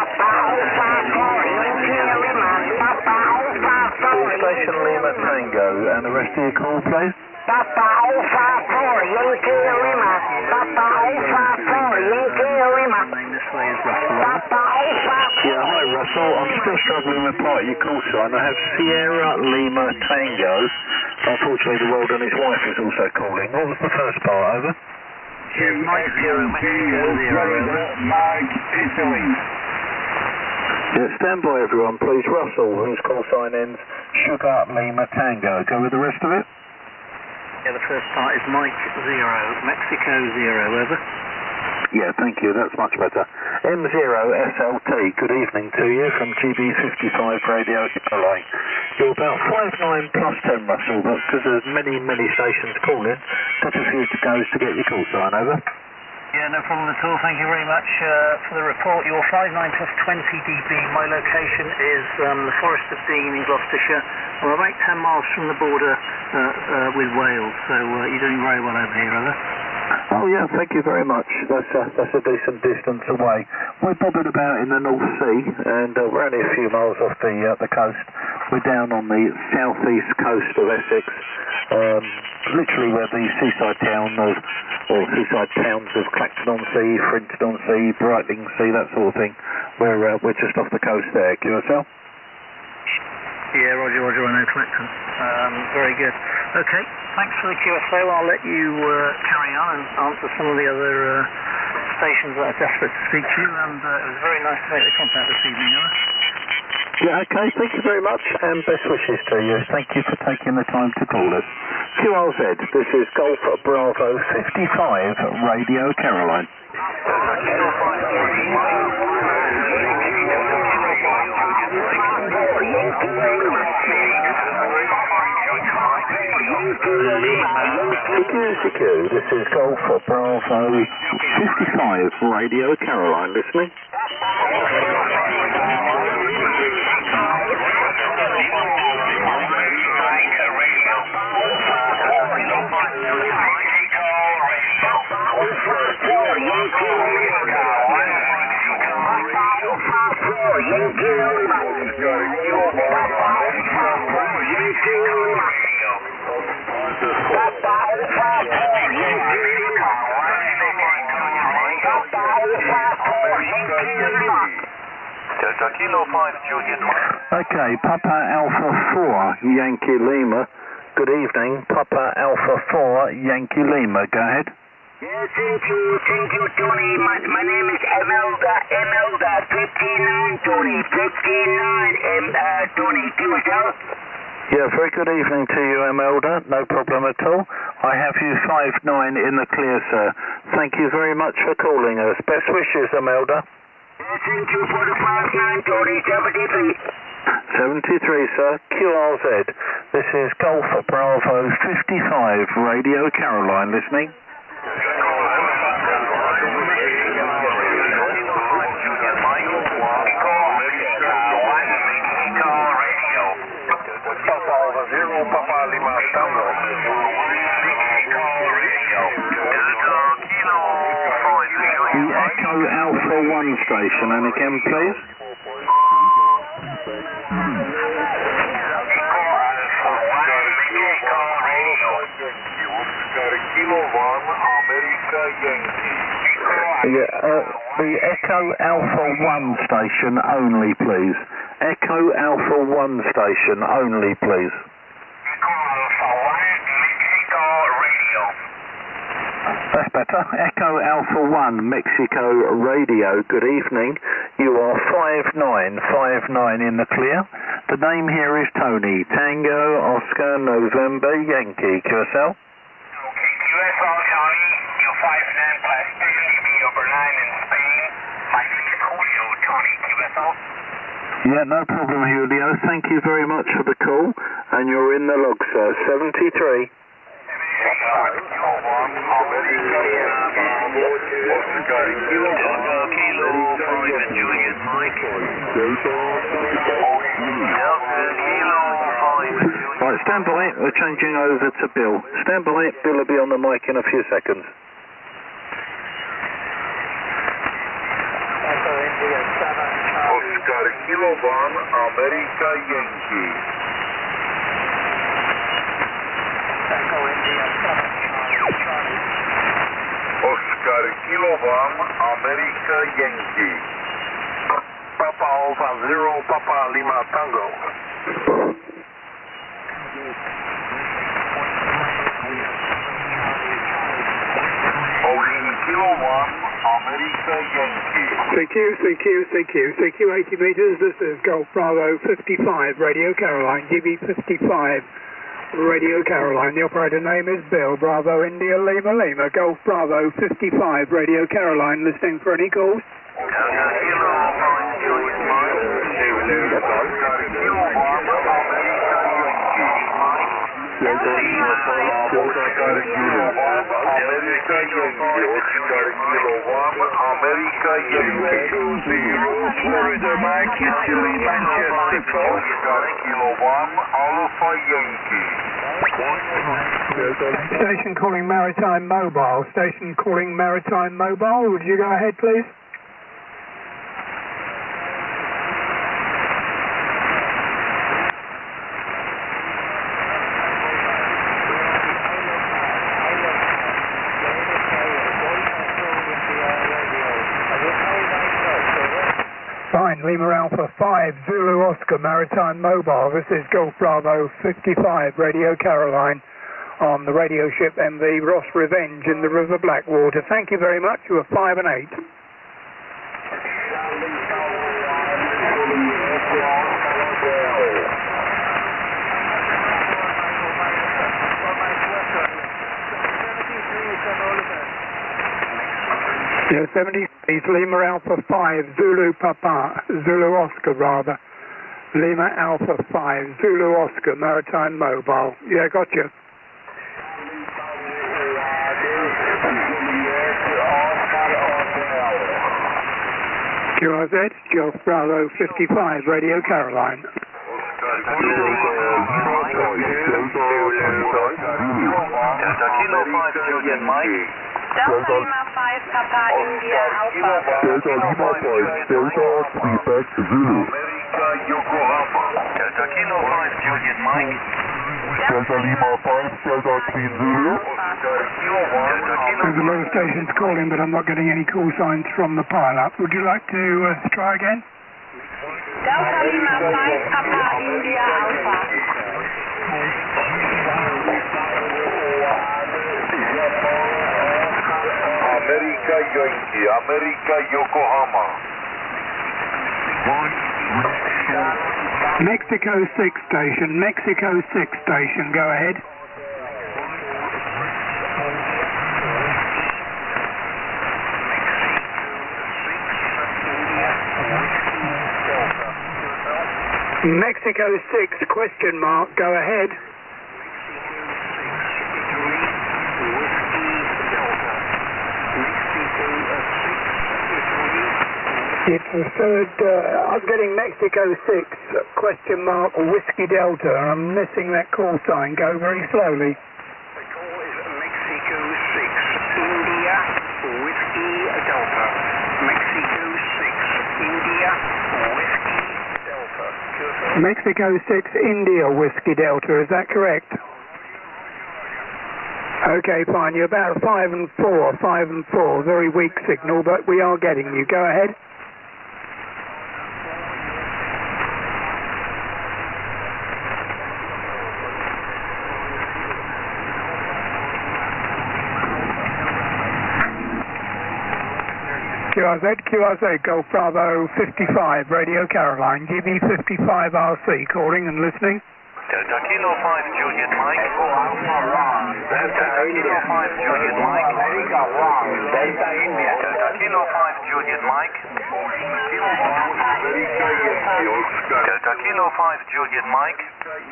H: Police Station Lima Tango, and the rest of your call, please.
A: Papa Alpha four, Yankee Lima. Papa Alpha four, Yankee Lima.
E: This way is Russell.
A: Papa Alpha.
H: Yeah, hi Russell. I'm still struggling with part of your call sign. I have Sierra Lima Tango. Unfortunately, the world and his wife is also calling. What was the first part, over?
E: Yeah, Mike zero, Mexico zero, over.
B: Mike Italy.
H: Yeah, stand by everyone, please. Russell, whose call sign ends Sugar Lima Tango. Go with the rest of it.
E: Yeah, the first part is Mike zero, Mexico zero, over.
H: Yeah, thank you. That's much better. M zero S L T, good evening to you from G B fifty-five Radio Caroline. You're about five nine plus ten, Russell, but because there's many, many stations calling, took a few to goes to get your call sign, over.
E: Yeah, no problem at all. Thank you very much uh, for the report. You're five nine plus twenty D B. My location is um, the Forest of Dean in Gloucestershire. I'm about ten miles from the border uh, uh, with Wales, so uh, you're doing very well over here, over.
H: Oh yeah, thank you very much. That's a, that's a decent distance away. We're bobbing about in the North Sea, and uh, we're only a few miles off the uh, the coast. We're down on the southeast coast of Essex, um, literally where the seaside town of, or seaside towns of Clacton-on-Sea, Frinton-on-Sea, Brightling-Sea, that sort of thing. We're uh, we're just off the coast there. Q S L.
E: Yeah, Roger, Roger, I know Clacton. Um, very good. Okay, thanks for the Q S O. I'll let you uh, carry on and answer some of the other uh, stations that are desperate to speak to you, and uh, it was very nice to make the contact this evening, Ella.
H: Yeah, okay, thank you very much, and best wishes to you. Thank you for taking the time to call us. Q R Z, this is Golf Bravo fifty-five, Radio Caroline. Secure, secure. This is Golf Bravo fifty-five, Radio Caroline. Listening. Okay, Papa Alpha four, Yankee Lima. Good evening, Papa Alpha four, Yankee Lima. Go ahead.
A: Yes, thank you, thank you, Tony. My, my name is Emelda, Emelda, fifty-nine, Tony, fifty-nine, M, uh, Tony, Q S L.
H: Yeah, very good evening to you, Emelda. No problem at all. I have you five nine in the clear, sir. Thank you very much for calling us. Best wishes, Emelda.
A: Yes, thank you for the five nine, Tony, seventy-three.
H: seventy-three, sir. Q R Z. This is Golf Bravo fifty-five, Radio Caroline. Listening. again, please. Yeah, uh, the Echo Alpha one station only, please. Echo Alpha one station only, please.
B: Echo Alpha one, Mexico Radio.
H: That's better. Echo Alpha one, Mexico Radio. Good evening. You are five nine five nine in the clear. The name here is Tony. Tango, Oscar, November, Yankee. Q S L?
B: Okay, Q S L, Tony. You're five nine plus ten, D B over nine in Spain. My name is Julio, Tony. Q S L?
H: Yeah, no problem, Julio. Thank you very much for the call. And you're in the log, sir. seventy-three. Right, stand by. We're changing over to Bill. Stand by. Bill will be on the mic in a few seconds.
B: Oscar Kilo One, America Yankee. Oscar Kilo One, America Yankee. Papa Alpha Zero, Papa Lima Tango. Ocean Kilo One, America Yankee.
I: C Q, C Q, C Q, C Q eighty meters, this is Golf Bravo fifty-five, Radio Caroline, G B fifty-five, Radio Caroline. The operator name is Bill, Bravo India Lima Lima, Golf Bravo fifty-five, Radio Caroline, listening for any calls.
B: America Yankee. Florida Mike, Chile, Manchester, Kilo One, Alpha Yankee.
I: Station calling Maritime Mobile. Station calling Maritime Mobile. Would you go ahead, please? Fine, Lima Alpha five, Zulu Oscar, Maritime Mobile. This is Golf Bravo fifty-five, Radio Caroline, on the radio ship M V Ross Revenge in the River Blackwater. Thank you very much. You are five and eight. Yeah, seventy-three, Lima Alpha five, Zulu Papa, Zulu Oscar rather. Lima Alpha five, Zulu Oscar, Maritime Mobile. Yeah, gotcha. Q R Z, Golf Bravo fifty-five, Radio Caroline.
J: Delta Lima five, Papa India Alpha.
B: Delta Lima five, Delta Quebec Zulu. America Yokohama. Delta Kilo five, Juliet Mike. Delta Lima five, Delta Queen Zulu.
I: There's a lot of stations calling, but I'm not getting any call signs from the pile-up. Would you like to uh, try again?
J: Delta Lima five, Papa India Alpha.
B: America Yankee, America Yokohama.
I: Mexico six station, Mexico six station, go ahead. Mexico six, question mark, go ahead. It's the third, uh, I'm getting Mexico six, question mark, Whiskey Delta, and I'm missing that call sign, go very slowly.
B: The call is Mexico six, India, Whiskey Delta. Mexico six, India.
I: Mexico six India Whiskey Delta, is that correct? Okay, fine. You're about five and four, five and four. Very weak signal, but we are getting you. Go ahead. Q R Z, Q R Z, Golf Bravo fifty-five, Radio Caroline, G B fifty-five R C, calling and listening.
E: Delta Kilo five Juliet Mike. Delta Kilo five Juliet Mike. America one. Delta India. Delta Kilo five Juliet Mike. Delta Kilo five Juliet Mike.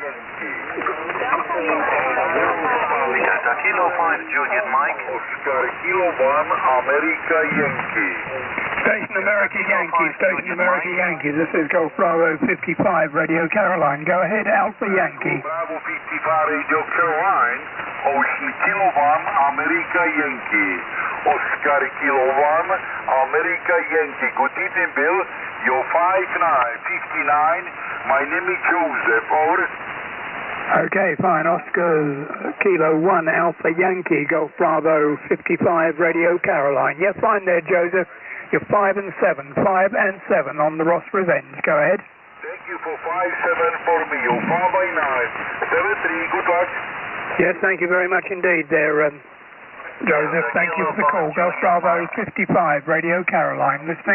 E: Delta Kilo five Juliet Mike.
B: Oscar Kilo one America Yankee.
I: Station America Yankee, Station America Yankee. This is Golf Bravo fifty-five, Radio Caroline. Go ahead, Alpha Yankee.
B: Bravo fifty-five, Radio Caroline. Ocean Kilo one America Yankee. Oscar Kilo one America Yankee. Good evening, Bill. You're five nine fifty-nine. My name is Joseph. Over.
I: Okay, fine. Oscar Kilo one Alpha Yankee, Golf Bravo fifty-five, Radio Caroline. Yeah, fine there, Joseph. You're five and seven, five and seven on the Ross Revenge. Go ahead.
B: Thank you for five seven for me. You're four by nine, seven three. Good luck.
I: Yes, thank you very much indeed there, um, Joseph. Thank you for the call. Golf Bravo fifty-five, Radio Caroline. Listening.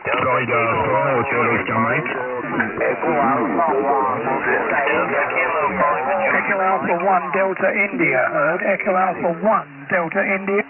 I: Echo Alpha one Delta India. Heard. Echo Alpha one Delta India.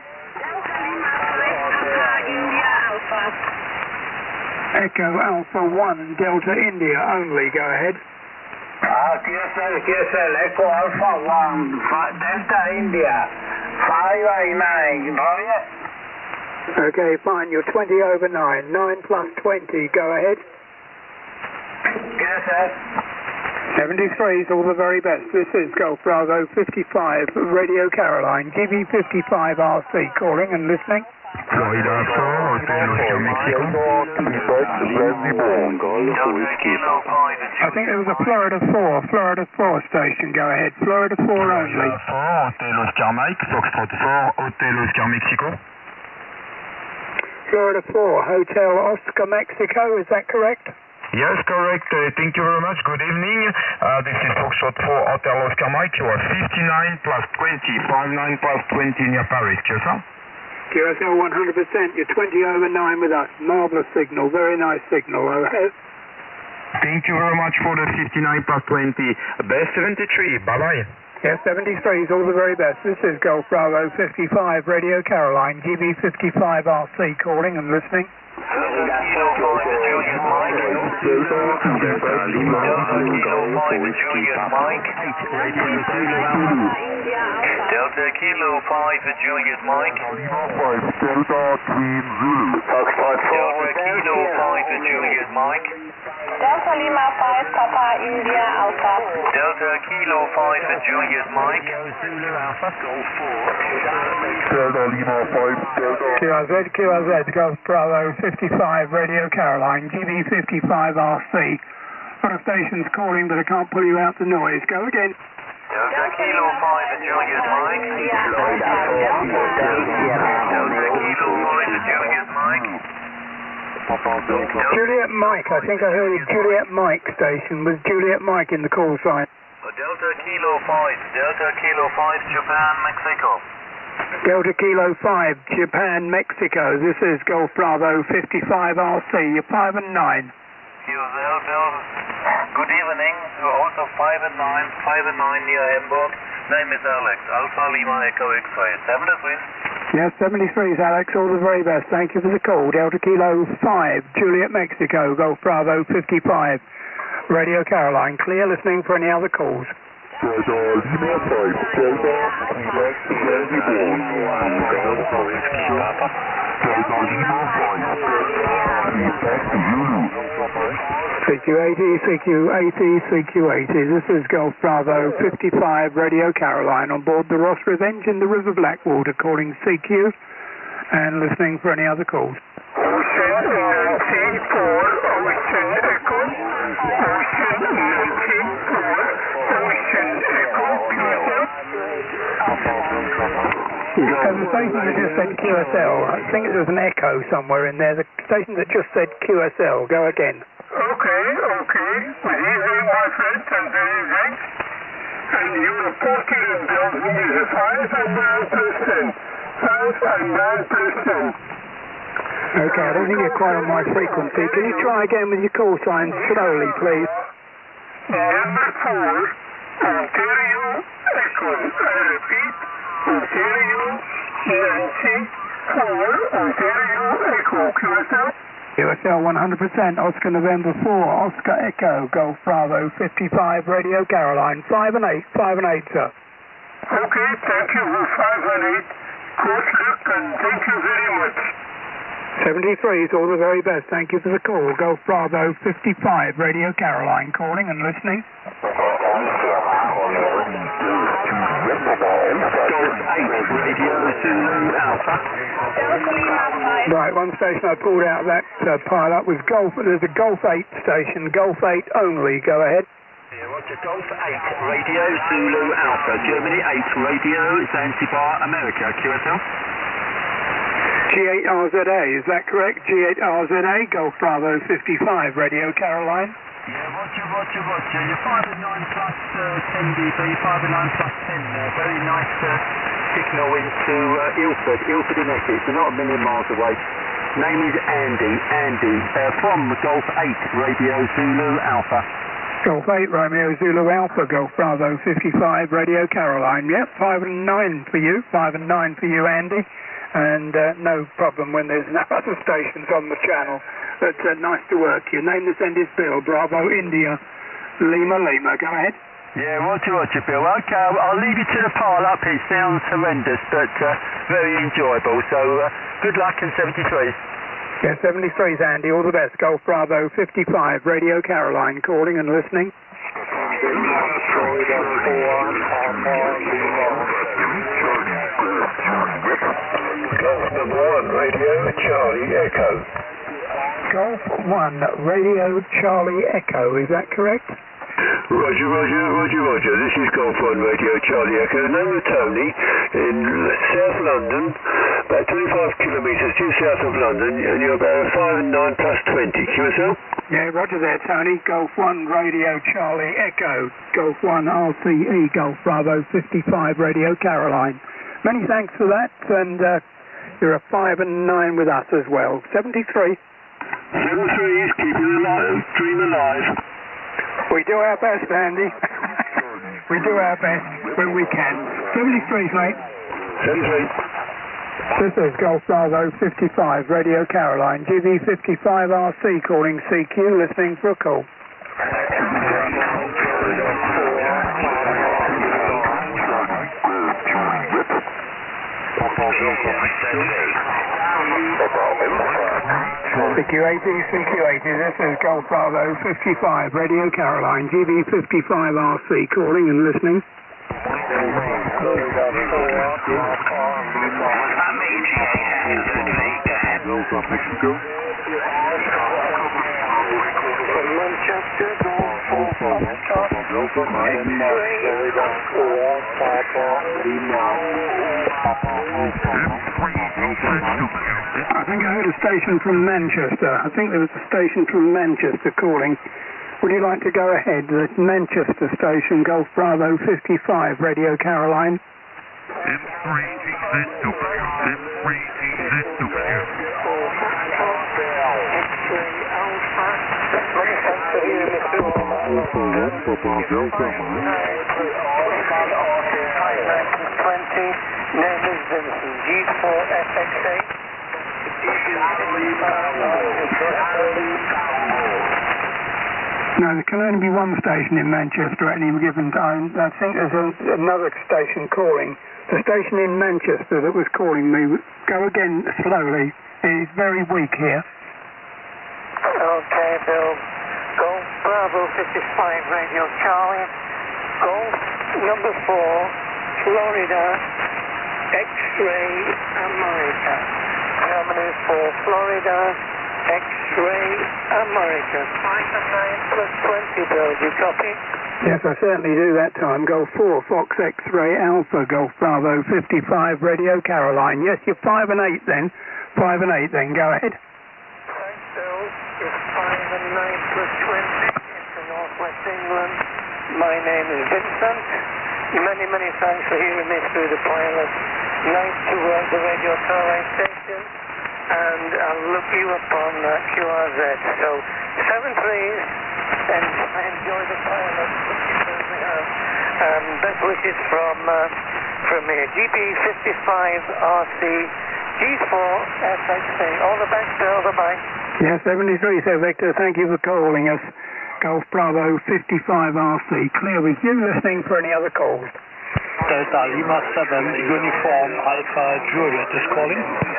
I: Echo Alpha one Delta India only. Go ahead.
A: Ah, Q S L, Q S L, Echo Alpha one, Delta India, five by nine.
I: Okay, fine. You're twenty over nine. nine plus twenty. Go ahead.
A: Q S L.
I: seventy-three is all the very best. This is Golf Bravo fifty-five, Radio Caroline, G B fifty-five R C, calling and listening.
B: Florida four, Hotel Oscar Mexico.
I: I think it was a Florida four, Florida four station. Go ahead, Florida four only.
B: Hotel Oscar Mike, Foxtrot four, Hotel Oscar Mexico.
I: Florida four, Hotel Oscar Mexico, is that correct?
B: Yes, correct. Uh, thank you very much. Good evening. Uh, this is Foxtrot four, Hotel Oscar Mike. You are fifty-nine plus twenty, fifty-nine plus twenty near Paris, Q S L.
I: Q S L one hundred percent. You're twenty over nine with us. Marvelous signal. Very nice signal. Over.
B: Thank you very much for the fifty-nine plus twenty. Best seventy-three. Bye-bye.
I: Yes, seventy-three is all the very best. This is Golf Bravo fifty-five, Radio Caroline, G B fifty-five R C, calling and listening.
E: Delta Kilo five Juliet Mike.
B: Delta Queen Zulu.
E: Foxtrot four. Delta Kilo five Juliet Mike.
J: Delta Lima five Papa India Alpha.
E: Delta Kilo five Juliet Mike.
B: Delta Lima five Delta.
I: Q R Z, Q R Z, Golf Bravo fifty-five, Radio Caroline, G B fifty-five R C. A lot of stations calling, but I can't pull you out the noise. Go again.
E: Delta Kilo five Juliet Mike. Delta Kilo five Juliet Mike.
I: Juliet Mike, I think I heard a Juliet Mike station. Was Juliet Mike in the call sign?
E: Delta Kilo five, Delta Kilo five, Japan, Mexico.
I: Delta Kilo five, Japan, Mexico. This is Golf Bravo fifty-five R C. You're five and nine.
E: Good evening. You're also five and nine, five and nine near Hamburg. Name is Alex. Alpha Lima Echo X-ray. seventy-three.
I: Yes, seventy-three is Alex. All the very best. Thank you for the call. Delta Kilo five, Juliet, Mexico. Golf Bravo fifty-five, Radio Caroline. Clear. Listening for any other calls.
B: Delta Lima five Delta Quebec seventy-one. Delta Lima five Quebec Zulu.
I: C Q eighty, C Q eighty, C Q eighty. This is Golf Bravo fifty-five, Radio Caroline, on board the Ross Revenge in the River Blackwater, calling C Q and listening for any other calls.
B: Ocean ninety-four, Ocean Echo, Ocean ninety-four.
I: station that just said Q S L. I think there was an echo somewhere in there. The station that just said Q S L. Go again.
B: Okay, okay. Well, easy, my friend, and very easy. And you reported it down to me as five and nine percent. five and nine percent.
I: Okay, I don't think you're quite on my frequency. Can you try again with your call sign slowly, please?
B: Number four, Ontario Echo. I repeat, Ontario Nancy four, Ontario Echo. Q S L?
I: Q S L one hundred percent, Oscar November four, Oscar Echo, Golf Bravo fifty-five, Radio Caroline, five and eight, five and eight, sir.
B: Okay, thank you, five and eight. Good luck and thank you very much.
I: seventy-three is all the very best. Thank you for the call. Golf Bravo fifty-five, Radio Caroline, calling and listening.
C: Golf eight, Radio Zulu Alpha.
I: Right, one station I pulled out of that uh, pile up was Golf. There's a Golf eight station, Golf eight only. Go ahead.
C: Yeah, Roger, Golf eight, Radio Zulu Alpha. Germany eight, Radio Zanzibar, America. Q S L?
I: G eight R Z A, is that correct? G eight R Z A, Golf Bravo fifty-five, Radio Caroline.
C: Yeah, Roger, Roger, Roger. You're five and nine plus uh, ten dB, five and nine plus ten there. Very nice uh, signal into uh, Ilford, Ilford in Essex. We're not a million miles away. Name is Andy, Andy, uh, from Golf eight, Radio Zulu Alpha.
I: Golf eight, Romeo Zulu Alpha, Golf Bravo fifty-five, Radio Caroline. Yep, five and nine for you, five and nine for you, Andy. And uh, no problem when there's no other stations on the channel. But uh, nice to work. Your name to send is Bill, Bravo India, Lima Lima. Go ahead.
C: Yeah, Roger, Roger, Bill. Okay, I'll, I'll leave you to the pile up. It sounds horrendous, but uh, very enjoyable. So uh, good luck in seventy-three.
I: Yeah, seventy-three is Andy. All the best. Golf Bravo fifty-five, Radio Caroline, calling and listening.
B: Golf number one, Radio Charlie Echo.
I: Golf one, Radio Charlie Echo. Is that correct?
B: Roger, Roger, Roger, Roger. This is Golf one Radio Charlie Echo. Name of Tony in South London, about twenty-five kilometres due south of London, and you're about five and nine plus twenty. Q S L?
I: Yeah, Roger there, Tony. Golf one Radio Charlie Echo. Golf one R C E, Golf Bravo fifty-five, Radio Caroline. Many thanks for that, and uh, you're a five and nine with us as well. seventy-three.
B: seventy-three is keeping the dream alive.
I: We do our best, Andy. We do our best when we can. seventy-three, mate.
B: seventy-three.
I: This is Golf Bravo fifty-five, Radio Caroline. G V fifty-five R C calling C Q, listening for a call. C Q eighty, C Q eighty, this is Golf Bravo fifty-five, Radio Caroline, G V fifty-five R C, calling and listening. I think I heard a station from Manchester. I think there was a station from Manchester calling. Would you like to go ahead? The Manchester station, Golf Bravo fifty-five, Radio Caroline.
K: M three T Z W, M three T Z W.
E: Name is Vincent, G four F X eight.
I: No, there can only be one station in Manchester at any given time. I think there's a, another station calling. The station in Manchester that was calling me. Go again slowly. It's very weak here.
E: Okay, Bill. Golf Bravo fifty-five, Radio Charlie. Golf number four, Florida, X-ray America. Germany for Florida, X-ray America. five and nine plus twenty, Bill. Do you copy?
I: Yes, I certainly do that time. Golf four, Fox X-Ray Alpha, Golf Bravo fifty-five, Radio Caroline. Yes, you're five and eight then. five and eight then, go ahead.
E: Thanks, Bill. It's five and nine plus twenty into Northwest England. My name is Vincent. Many, many thanks for hearing me through the pilot. Nice to work the Radio Caroline station. And I'll look you up on uh, Q R Z. So, seven threes, and I enjoy the pilot. We have. Um, best wishes from uh, from me. G B fifty-five R C G four S X A. All the best, Bill. Bye-bye.
I: Yeah, seventy-three, so Victor, thank you for calling us. Golf Bravo fifty-five R C. Clear with you, listening for any other calls.
L: Delta Lima seven, Uniform Alpha Juliet is calling.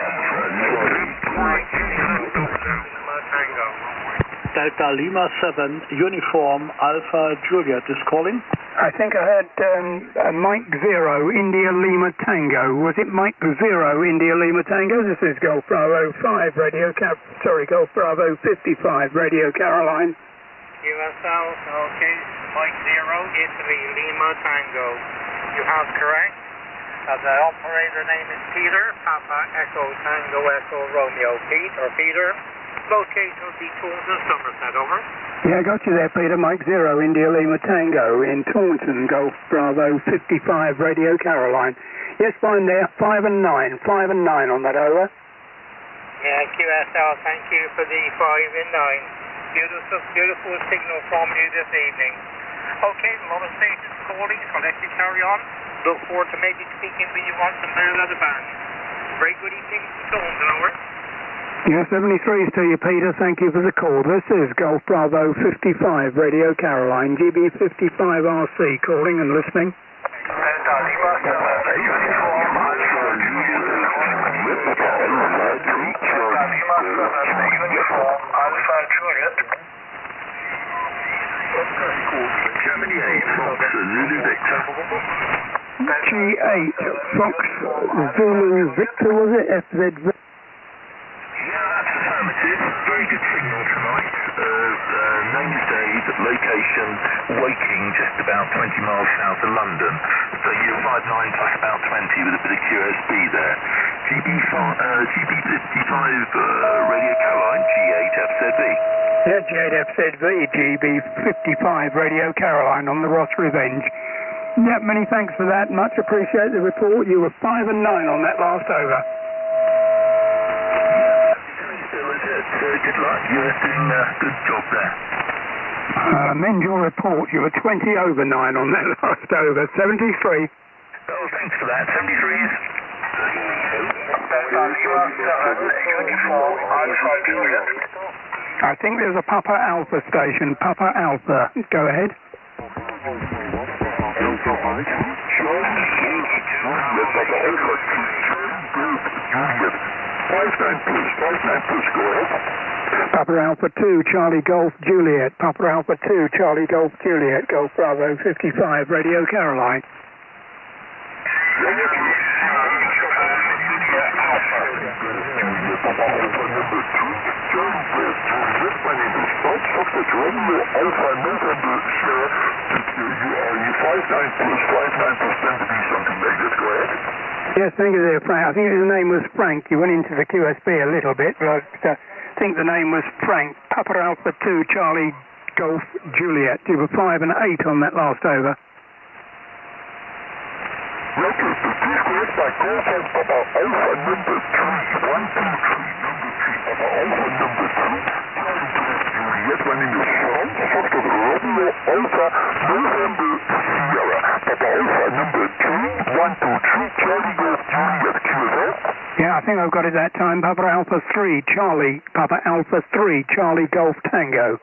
L: Delta Lima seven, Uniform Alpha Juliet is calling.
I: I think I heard um, uh, Mike Zero, India Lima Tango. Was it Mike Zero, India Lima Tango? This is Golf Bravo five, Radio Cap... Sorry, Golf Bravo fifty-five, Radio Caroline.
E: U S L, okay. Mike Zero, Italy, Lima Tango. You have correct. Uh, the operator name is Peter, Papa Echo Tango Echo Romeo. Pete, or Peter. Location will be Taunton, Somerset, over.
I: Yeah, I got you there, Peter. Mike Zero, India Lima Tango in Taunton, Golf Bravo fifty-five, Radio Caroline. Yes, fine there. Five and nine. Five and nine on that, over.
E: Yeah, Q S L, thank you for the five and nine. Beautiful, beautiful signal from you this evening. Okay, a lot of stations calling, so let you carry on. Look forward to maybe speaking with you on some more other bands. Very good evening from Taunton, over.
I: Yeah, seventy-threes to you, Peter. Thank you for the call. This is Golf Bravo fifty-five, Radio Caroline, G B fifty-five R C, calling and listening.
E: Delta Lima seven, Uniform Alpha Juliet. Delta Lima seven, Uniform Alpha Juliet.
B: Germany eight, Fox Zulu Victor.
I: G eight, Fox Zulu Victor, was it? F Z Victor.
B: Affirmative. Very good signal tonight. Uh, uh, name's Dave, location Waking, just about twenty miles south of London. So you're five nine plus about twenty with a bit of Q S B there. G B fifty-five uh, Radio Caroline, G eight F Z V.
I: Yeah, G eight F Z V, G B fifty-five Radio Caroline on the Ross Revenge. Yeah, many thanks for that. Much appreciate the report. You were five and nine on that last over.
B: Good luck. You're doing a good job there.
I: Uh, amend your report. You were twenty over nine on that last over. seventy-three.
B: Oh, thanks for that. seventy-threes.
E: Delta Lima seven, Uniform Alpha Juliet.
I: I think there's a Papa Alpha station. Papa Alpha. Go ahead.
B: Five nine plus, five nine plus, go ahead.
I: Papa Alpha two, Charlie Golf Juliet. Papa Alpha two, Charlie Golf Juliet. Golf Bravo fifty-five, Radio Caroline. Yes, thank you there, Frank. I think his name was Frank. You went into the Q S B a little bit, but I uh, think the name was Frank. Papa Alpha two, Charlie Golf Juliet. You were five and eight on that last over. Yeah, I think I've got it that time. Papa Alpha three, Charlie. Papa Alpha three, Charlie Golf Tango.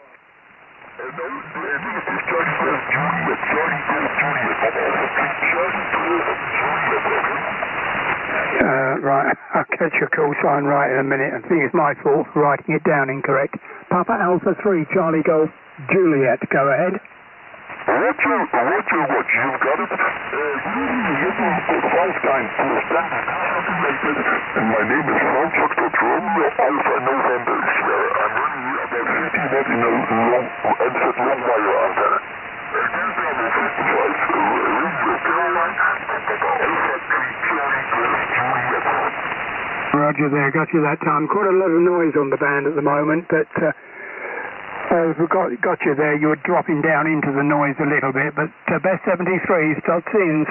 I: Uh, right, I'll catch your call sign right in a minute. I think it's my fault for writing it down incorrect. Papa Alpha three, Charlie Golf Juliet. Go ahead.
B: Roger, Roger, what you've got it. And my name is Frank Foxtrot Romeo Alpha November Sierra. I'm running about fifteen knots in a long, N Z long wire antenna.
I: Roger there, got you that time. Quite a lot of noise on the band at the moment, but uh, uh, we got, got you there. You were dropping down into the noise a little bit, but uh, best seventy-three, start scenes.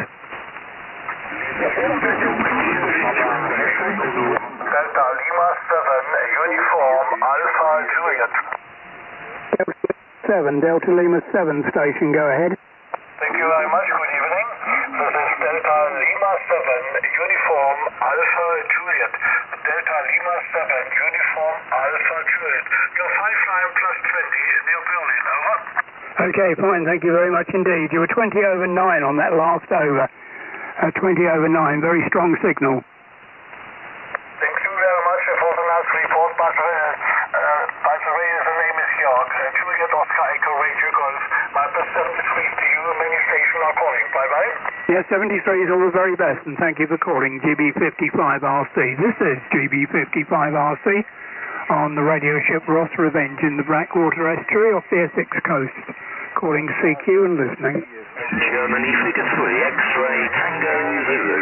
B: Delta Lima seven, Uniform Alpha Juliet.
I: seven, Delta Lima seven station, go ahead.
B: Thank you very much, good evening. This is Delta Lima seven, Uniform Alpha Juliet. Delta Lima seven, Uniform Alpha Juliet. Your five line plus twenty in your building, over.
I: Okay, fine, thank you very much indeed. You were twenty over nine on that last over. Uh, twenty over nine, very strong signal.
B: Thank you very much for the last report, but uh, uh, by the way, the name is York. Uh, Juliet Oscar Echo Radio Golf. My best seventy-three to you, many stations are calling. Bye-bye.
I: Yes, seventy-three is all the very best, and thank you for calling G B fifty-five R C. This is G B fifty-five R C on the radio ship Ross Revenge in the Blackwater Estuary off the Essex coast. Calling C Q and listening.
C: Germany figure three, X-ray Tango Zulu.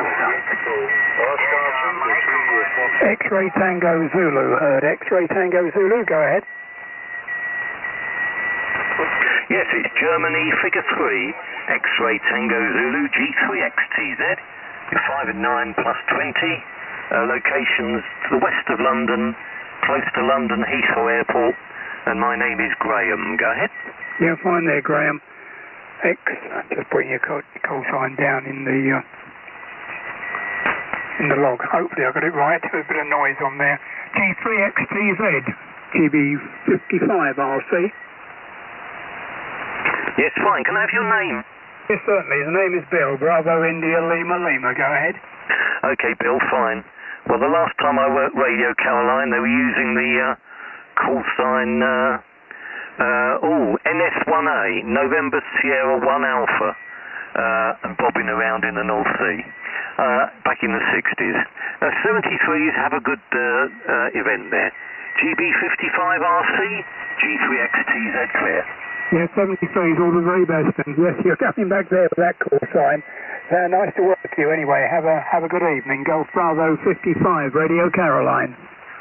I: X-ray Tango Zulu, heard. X-ray Tango Zulu, go ahead.
C: Yes, it's Germany figure three, X-ray Tango Zulu, G three X T Z. You're five and nine plus twenty. Uh, locations to the west of London, close to London Heathrow Airport, and my name is Graham. Go ahead.
I: Yeah, fine there, Graham. X, just bring your call, call sign down in the uh, in the log. Hopefully I got it right. A bit of noise on there. G three X T Z, G B fifty-five R C.
C: Yes, fine. Can I have your name?
I: Yes, certainly. The name is Bill. Bravo India Lima Lima. Go ahead.
C: Okay, Bill, fine. Well, the last time I worked Radio Caroline, they were using the uh, call sign, uh, uh, oh, N S one A, November Sierra one Alpha, uh, and bobbing around in the North Sea, uh, back in the sixties. Uh, seventy-threes have a good uh, uh, event there. G B fifty-five R C, G three X T Z clear.
I: Yes, seventy-three is all the very best, and yes, you're coming back there with that call sign. Uh, nice to work with you anyway. Have a have a good evening. Golf Bravo fifty-five, Radio Caroline.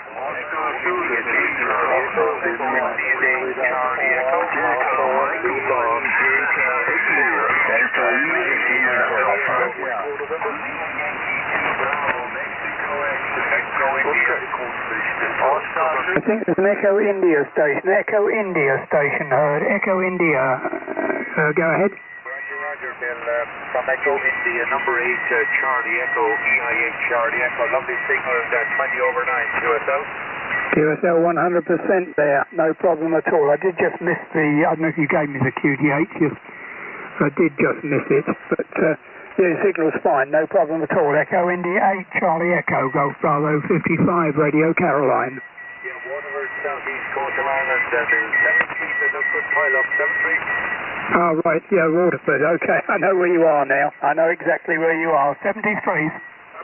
I: I think there's an Echo India station. Echo India station heard. Echo India. Uh, go ahead.
M: Roger, Roger, Bill. Uh, from Echo India, number eight, uh, Charlie Echo, E I eight Charlie Echo. Lovely signal, uh, twenty over nine, Q S L.
I: Q S L one hundred percent there. No problem at all. I did just miss the, I don't know if you gave me the Q T H. Yes, I did just miss it. But uh, yeah, the signal's fine. No problem at all. Echo India eight Charlie Echo, Golf Bravo fifty-five, Radio Caroline.
M: Yeah, Waterford, southeast coast of Ireland, uh, the seven-three, the good pile up, seven-three.
I: Oh, right, yeah, Waterford, okay, I know where you are now. I know exactly where you are. seventy-threes.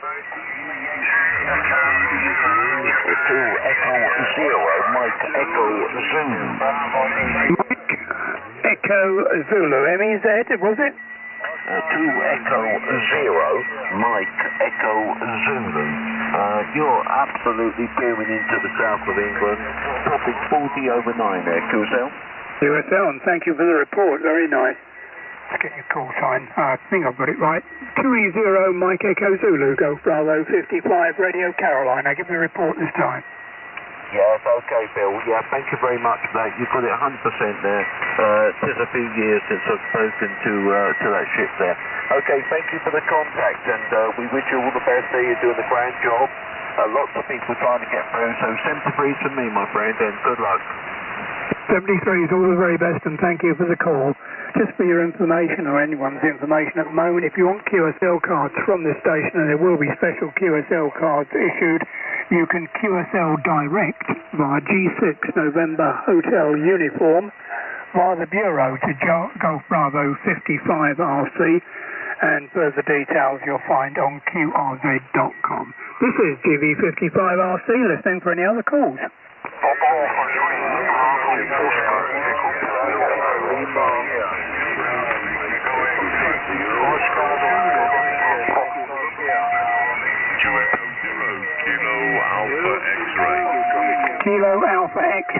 N: two Echo Zero, Mike Echo Zulu.
I: Mike Echo Zulu, M E Z, was it?
N: Uh, two Echo Zero, Mike Echo Zulu. Uh, you're absolutely beaming into the south of England. Topic forty over nine there, Q S L.
I: Q S L, and thank you for the report. Very nice. Let's get your call sign. I think I've got it right. two E zero Mike Echo Zulu, Golf Bravo fifty-five, Radio Caroline. I give the report this time.
N: Yes, okay, Bill. Yeah, thank you very much for that. You've got it one hundred percent there. Uh, it's just a few years since I've spoken to uh, to that ship there. Okay, thank you for the contact, and uh, we wish you all the best there. You're doing a grand job. Uh, lots of people trying to get through, so seventy-threes from me, my friend, and good luck.
I: seventy-three is all the very best, and thank you for the call. Just for your information, or anyone's information at the moment, if you want Q S L cards from this station, and there will be special Q S L cards issued, you can Q S L direct via G six November Hotel Uniform via the Bureau to Golf Bravo fifty-five R C, and further details you'll find on Q R Z dot com. This is G V fifty-five R C, listening for any other calls.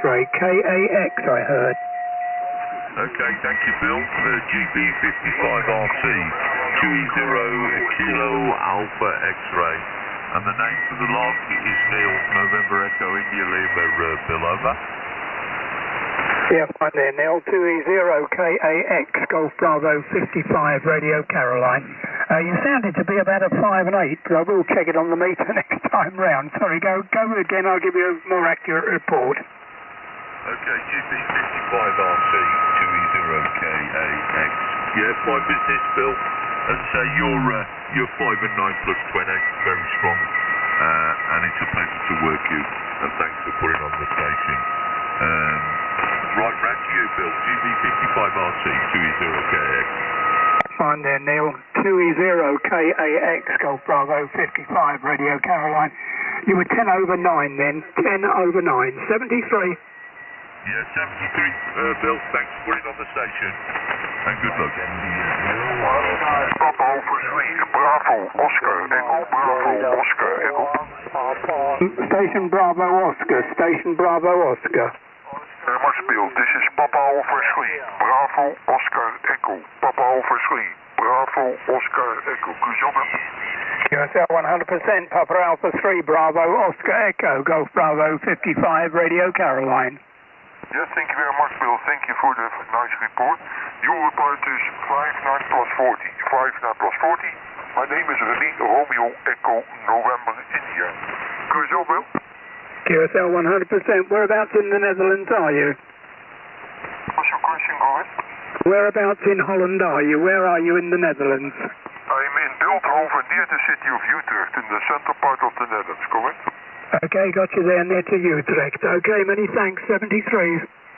I: X-ray, K A X I heard.
K: Okay, thank you, Bill. Uh, G B fifty-five R C, two zero Kilo Alpha X-ray. And the name for the log is Neil, November Echo India Lima, uh, Bill, over.
I: Yeah, fine there, Neil. two E zero K A X, Golf Bravo fifty-five, Radio Caroline. Uh, you sounded to be about a five and eight, but I will check it on the meter next time round. Sorry, go go again, I'll give you a more accurate report.
K: Okay, G B fifty-five R C, two E zero K A X. Yeah, fine business, Bill. As I say, you're, uh, you're five and nine plus twenty, very strong. Uh, and it's a pleasure to work you. And thanks for putting on the station. Um, right, back to you, Bill. G B fifty-five R C, two E zero K A X.
I: Fine there, Neil. two E zero K A X, Golf Bravo fifty-five, Radio Caroline. You were ten over nine then. ten over nine. seventy-three.
K: Yeah, seventy-three. Uh, Bill, thanks for putting on the station. And good luck.
B: Papa Alpha three, Bravo, Oscar, Echo, Bravo, Oscar, Echo.
I: Station Bravo Oscar, Station Bravo Oscar.
B: Uh, much Bill, this is Papa Alpha three, Bravo, Oscar, Echo. Papa Alpha three, Bravo, Oscar, Echo. Good job,
I: U S L one hundred percent, Papa Alpha three, Bravo, Oscar, Echo, Golf Bravo fifty-five, Radio Caroline.
B: Yes, thank you very much, Bill. Thank you for the nice report. Your report is five nine plus forty. five nine plus forty. My name is René Romeo Echo November India. Good job, Bill.
I: Q S L one hundred percent. Whereabouts in the Netherlands are you?
B: What's your question, going?
I: Whereabouts in Holland are you? Where are you in the Netherlands?
B: I'm in Beeldhoven, near the city of Utrecht, in the center part of the Netherlands, correct?
I: Okay, got you there, near to Utrecht. Okay, many thanks, seventy-three.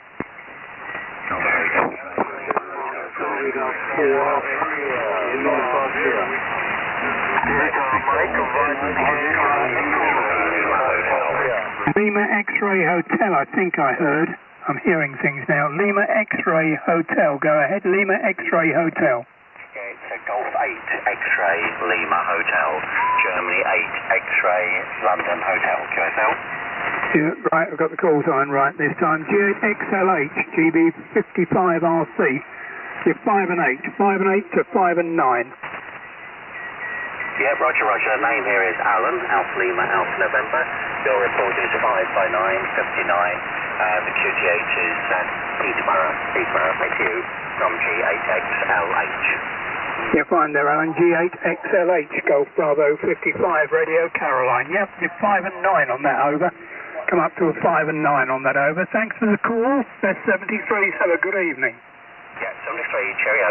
I: Lima X-Ray Hotel, I think I heard. I'm hearing things now. Lima X-Ray Hotel, go ahead. Lima X-Ray Hotel.
A: It's a Golf eight X-Ray Lima Hotel, Germany eight X-Ray London Hotel, Q S L.
I: Yeah, right, I've got the call sign right this time. G eight X L H, G B fifty-five R C. You're five and eight, five and eight to five and nine.
A: Yeah, Roger, Roger. The name here is Alan, Alpha Lima, Alpha November. Your report is five by nine, fifty-nine. Uh, the Q T H is uh, Peterborough, Peterborough, thank you, from G eight X L H.
I: You're fine there, Alan. G eight X L H, Golf Bravo fifty-five, Radio Caroline. Yep, you're five and nine on that over. Come up to a five and nine on that over. Thanks for the call. That's seventy-three. Have a good evening.
A: Yeah, seventy-three. Cheerio.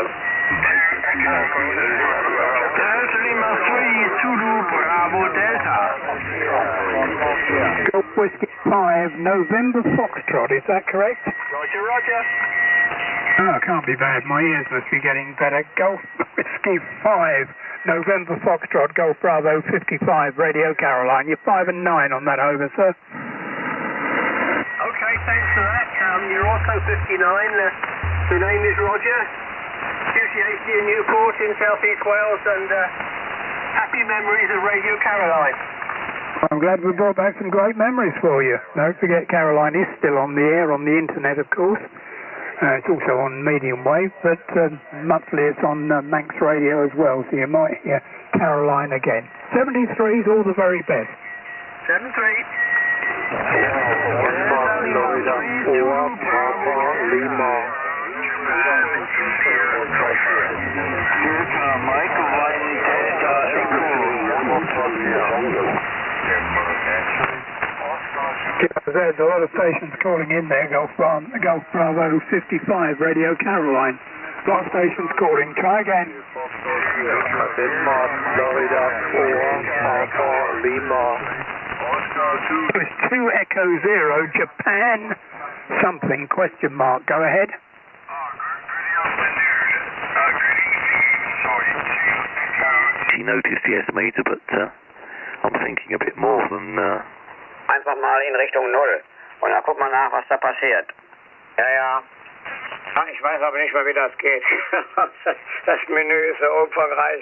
O: Lima three, Zulu, Bravo, Delta.
I: Golf Whiskey five, November Foxtrot. Is that correct?
O: Roger, Roger.
I: Oh, can't be bad. My ears must be getting better. Golf Whiskey five, November Foxtrot, Golf Bravo fifty-five, Radio Caroline. You're five and nine on that over, sir.
O: Okay, thanks for that. Um, you're also fifty-nine. Uh, the name is Roger. Q T H D in Newport in South East Wales, and uh, happy memories of Radio Caroline.
I: I'm glad we brought back some great memories for you. Don't forget, Caroline is still on the air, on the internet, of course. Uh, it's also on medium wave, but uh, monthly it's on uh, Manx Radio as well, so you might hear Caroline again. seventy-three is all the very best.
O: seven three.
I: There's a lot of stations calling in there, Golf, Bra- Golf Bravo fifty-five, Radio Caroline. A lot of stations calling. Try again. It was two Echo Zero, Japan something, question mark. Go ahead.
F: She noticed the estimator, but uh, I'm thinking a bit more than... Uh,
P: Einfach mal in Richtung Null und dann guck mal nach, was da passiert. Ja, ja. Ach, ich weiß aber nicht mehr, wie das geht. Das Menü ist so umfangreich.